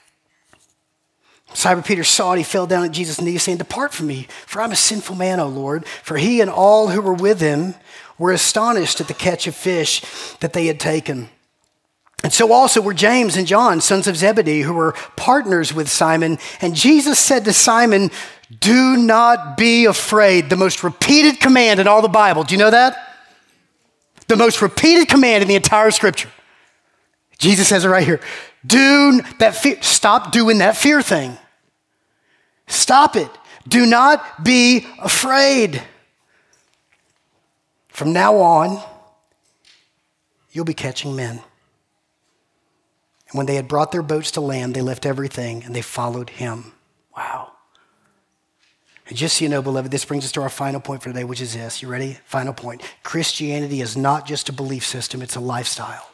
Simon Peter saw it. He fell down at Jesus' knees saying, depart from me, for I'm a sinful man, O Lord. For he and all who were with him were astonished at the catch of fish that they had taken. And so also were James and John, sons of Zebedee, who were partners with Simon. And Jesus said to Simon, do not be afraid. The most repeated command in all the Bible. Do you know that? The most repeated command in the entire scripture. Jesus says it right here. Stop doing that fear thing. Stop it. Do not be afraid. From now on, you'll be catching men. When they had brought their boats to land, they left everything and they followed him. Wow. And just so you know, beloved, this brings us to our final point for today, which is this. You ready? Final point. Christianity is not just a belief system, it's a lifestyle.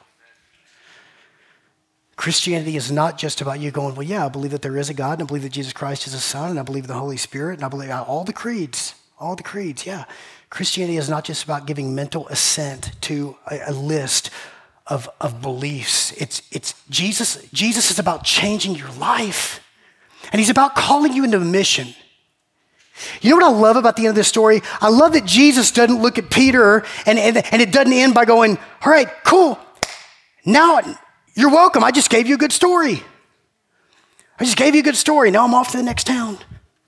Christianity is not just about you going, well, yeah, I believe that there is a God, and I believe that Jesus Christ is a Son, and I believe the Holy Spirit, and I believe all the creeds, yeah. Christianity is not just about giving mental assent to a list of beliefs. It's Jesus. Jesus is about changing your life. And he's about calling you into a mission. You know what I love about the end of this story? I love that Jesus doesn't look at Peter and it doesn't end by going, all right, cool. Now you're welcome. I just gave you a good story. Now I'm off to the next town.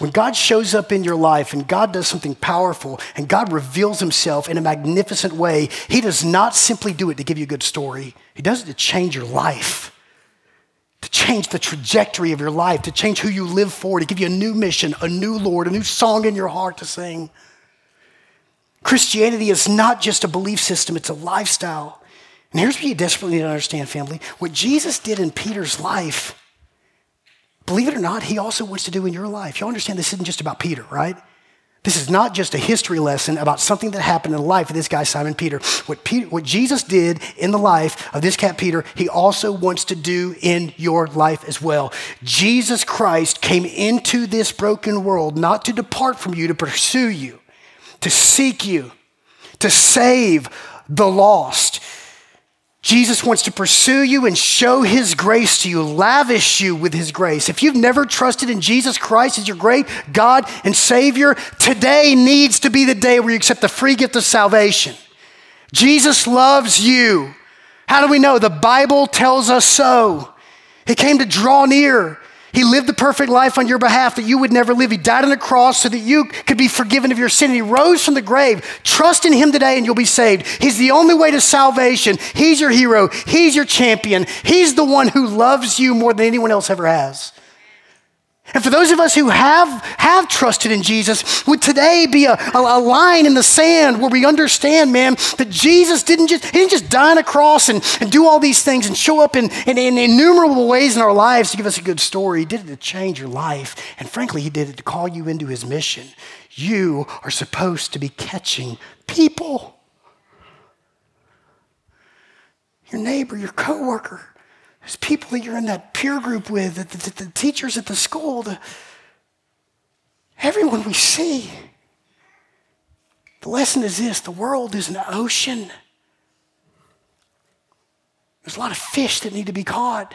When God shows up in your life and God does something powerful and God reveals himself in a magnificent way, he does not simply do it to give you a good story. He does it to change your life, to change the trajectory of your life, to change who you live for, to give you a new mission, a new Lord, a new song in your heart to sing. Christianity is not just a belief system, it's a lifestyle. And here's what you desperately need to understand, family. What Jesus did in Peter's life, believe it or not, he also wants to do in your life. Y'all understand this isn't just about Peter, right? This is not just a history lesson about something that happened in the life of this guy, Simon Peter. What Jesus did in the life of this cat Peter, he also wants to do in your life as well. Jesus Christ came into this broken world not to depart from you, to pursue you, to seek you, to save the lost. Jesus wants to pursue you and show his grace to you, lavish you with his grace. If you've never trusted in Jesus Christ as your great God and Savior, today needs to be the day where you accept the free gift of salvation. Jesus loves you. How do we know? The Bible tells us so. He came to draw near. He lived the perfect life on your behalf that you would never live. He died on the cross so that you could be forgiven of your sin. And he rose from the grave. Trust in him today and you'll be saved. He's the only way to salvation. He's your hero. He's your champion. He's the one who loves you more than anyone else ever has. And for those of us who have trusted in Jesus, would today be a line in the sand where we understand, man, that Jesus didn't just die on a cross and do all these things and show up in innumerable ways in our lives to give us a good story. He did it to change your life. And frankly, he did it to call you into his mission. You are supposed to be catching people. Your neighbor, your coworker. There's people that you're in that peer group with, the teachers at the school, everyone we see. The lesson is this: the world is an ocean. There's a lot of fish that need to be caught.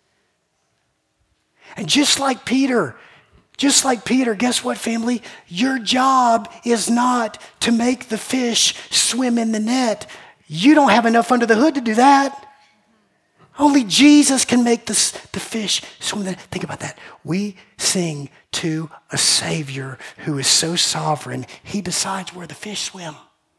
And just like Peter, guess what, family? Your job is not to make the fish swim in the net. You don't have enough under the hood to do that. Only Jesus can make the fish swim. Think about that. We sing to a Savior who is so sovereign, he decides where the fish swim.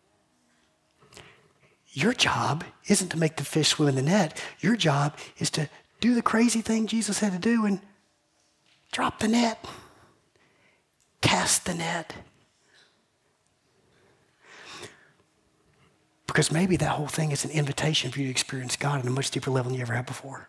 Your job isn't to make the fish swim in the net. Your job is to do the crazy thing Jesus had to do and drop the net, cast the net. Because maybe that whole thing is an invitation for you to experience God on a much deeper level than you ever have before.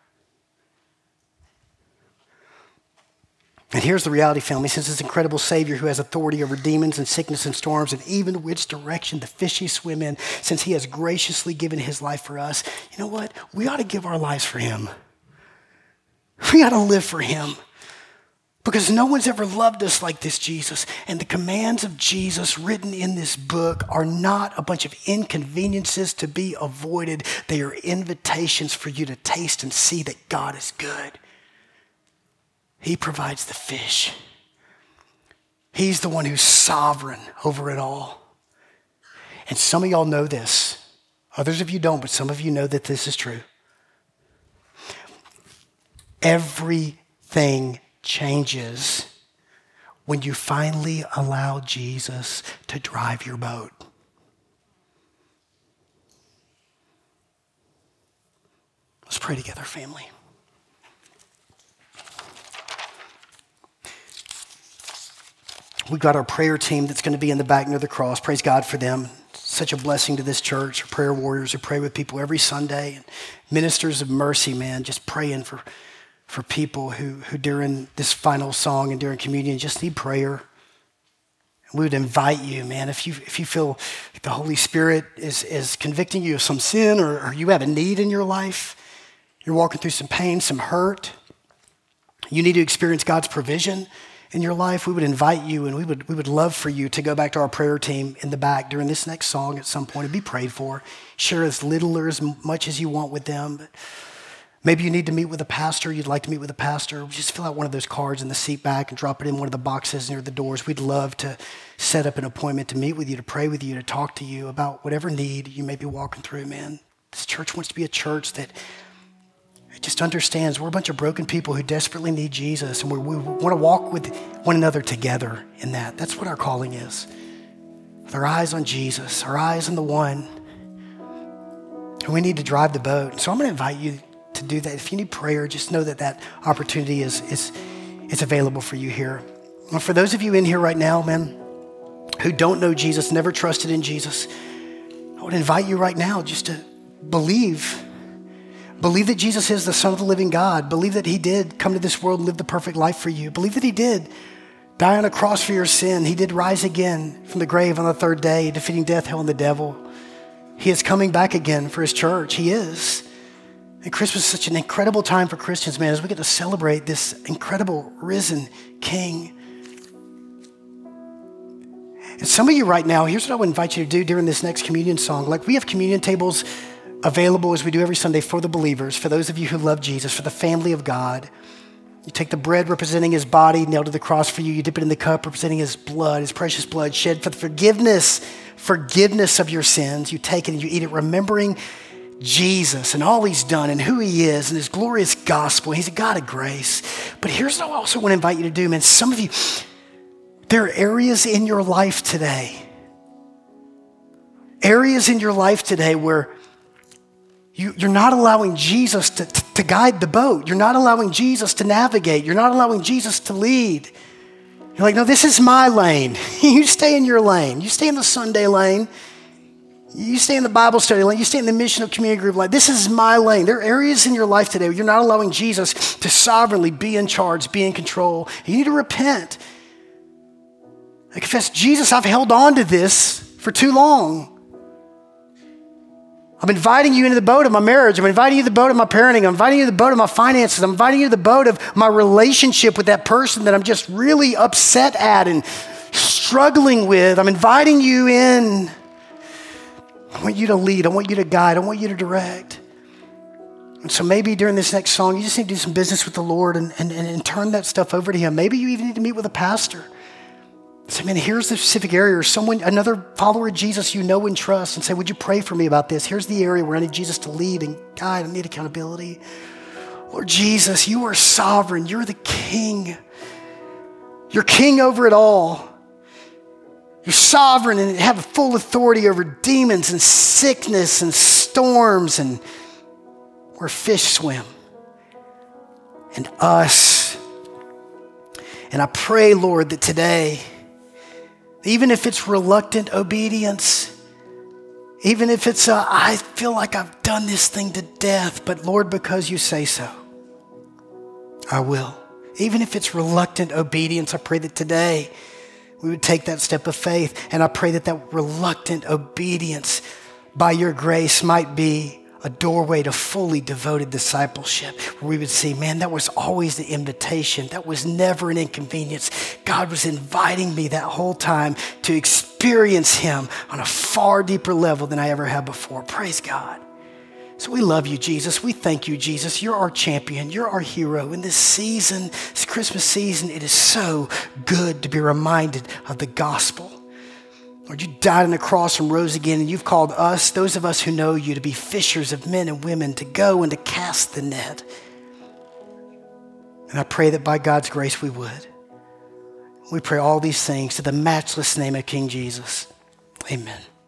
And here's the reality, family. Since this incredible Savior who has authority over demons and sickness and storms and even which direction the fishes swim in, since he has graciously given his life for us, you know what? We ought to give our lives for him. We ought to live for him. Because no one's ever loved us like this Jesus. And the commands of Jesus written in this book are not a bunch of inconveniences to be avoided. They are invitations for you to taste and see that God is good. He provides the fish. He's the one who's sovereign over it all. And some of y'all know this. Others of you don't, but some of you know that this is true. Everything changes when you finally allow Jesus to drive your boat. Let's pray together, family. We've got our prayer team that's going to be in the back near the cross. Praise God for them. Such a blessing to this church. Our prayer warriors who pray with people every Sunday. And ministers of mercy, man, just praying for people who during this final song and during communion just need prayer. We would invite you, man, if you feel like the Holy Spirit is convicting you of some sin or you have a need in your life, you're walking through some pain, some hurt, you need to experience God's provision in your life, we would invite you and we would love for you to go back to our prayer team in the back during this next song at some point and be prayed for. Share as little or as much as you want with them. But maybe you need to meet with a pastor. You'd like to meet with a pastor. Just fill out one of those cards in the seat back and drop it in one of the boxes near the doors. We'd love to set up an appointment to meet with you, to pray with you, to talk to you about whatever need you may be walking through, man. This church wants to be a church that It just understands we're a bunch of broken people who desperately need Jesus, and we want to walk with one another together in that. That's what our calling is. With our eyes on Jesus, our eyes on the one. And we need to drive the boat. So I'm going to invite you to do that. If you need prayer, just know that that opportunity is available for you here. And for those of you in here right now, man, who don't know Jesus, never trusted in Jesus, I would invite you right now just to believe. Believe that Jesus is the Son of the living God. Believe that he did come to this world and live the perfect life for you. Believe that he did die on a cross for your sin. He did rise again from the grave on the third day, defeating death, hell, and the devil. He is coming back again for his church. He is. And Christmas is such an incredible time for Christians, man, as we get to celebrate this incredible risen King. And some of you right now, here's what I would invite you to do during this next communion song. Like, we have communion tables available as we do every Sunday for the believers, for those of you who love Jesus, for the family of God. You take the bread representing his body nailed to the cross for you. You dip it in the cup representing his blood, his precious blood shed for the forgiveness of your sins. You take it and you eat it remembering Jesus and all he's done and who he is and his glorious gospel. He's a God of grace. But here's what I also want to invite you to do, man. Some of you, there are areas in your life today where you're not allowing Jesus to guide the boat. You're not allowing Jesus to navigate. You're not allowing Jesus to lead. You're like, no, this is my lane. You stay in your lane. You stay in the Sunday lane. You stay in the Bible study lane. You stay in the missional community group lane. This is my lane. There are areas in your life today where you're not allowing Jesus to sovereignly be in charge, be in control. You need to repent. I confess, Jesus, I've held on to this for too long. I'm inviting you into the boat of my marriage. I'm inviting you to the boat of my parenting. I'm inviting you to the boat of my finances. I'm inviting you to the boat of my relationship with that person that I'm just really upset at and struggling with. I'm inviting you in. I want you to lead. I want you to guide. I want you to direct. And so maybe during this next song, you just need to do some business with the Lord and turn that stuff over to him. Maybe you even need to meet with a pastor. Say, man, here's the specific area, or someone, another follower of Jesus you know and trust, and say, would you pray for me about this? Here's the area where I need Jesus to lead and guide. I need accountability. Lord Jesus, you are sovereign. You're the King. You're King over it all. You're sovereign and have full authority over demons and sickness and storms and where fish swim and us. And I pray, Lord, that today, even if it's reluctant obedience, even if it's I feel like I've done this thing to death, but Lord, because you say so, I will. Even if it's reluctant obedience, I pray that today we would take that step of faith. And I pray that that reluctant obedience by your grace might be a doorway to fully devoted discipleship, where we would see, man, that was always the invitation. That was never an inconvenience. God was inviting me that whole time to experience him on a far deeper level than I ever had before. Praise God. So we love you, Jesus. We thank you, Jesus. You're our champion. You're our hero. In this season, this Christmas season, it is so good to be reminded of the gospel. Lord, you died on the cross and rose again, and you've called us, those of us who know you, to be fishers of men and women, to go and to cast the net. And I pray that by God's grace we would. We pray all these things to the matchless name of King Jesus. Amen.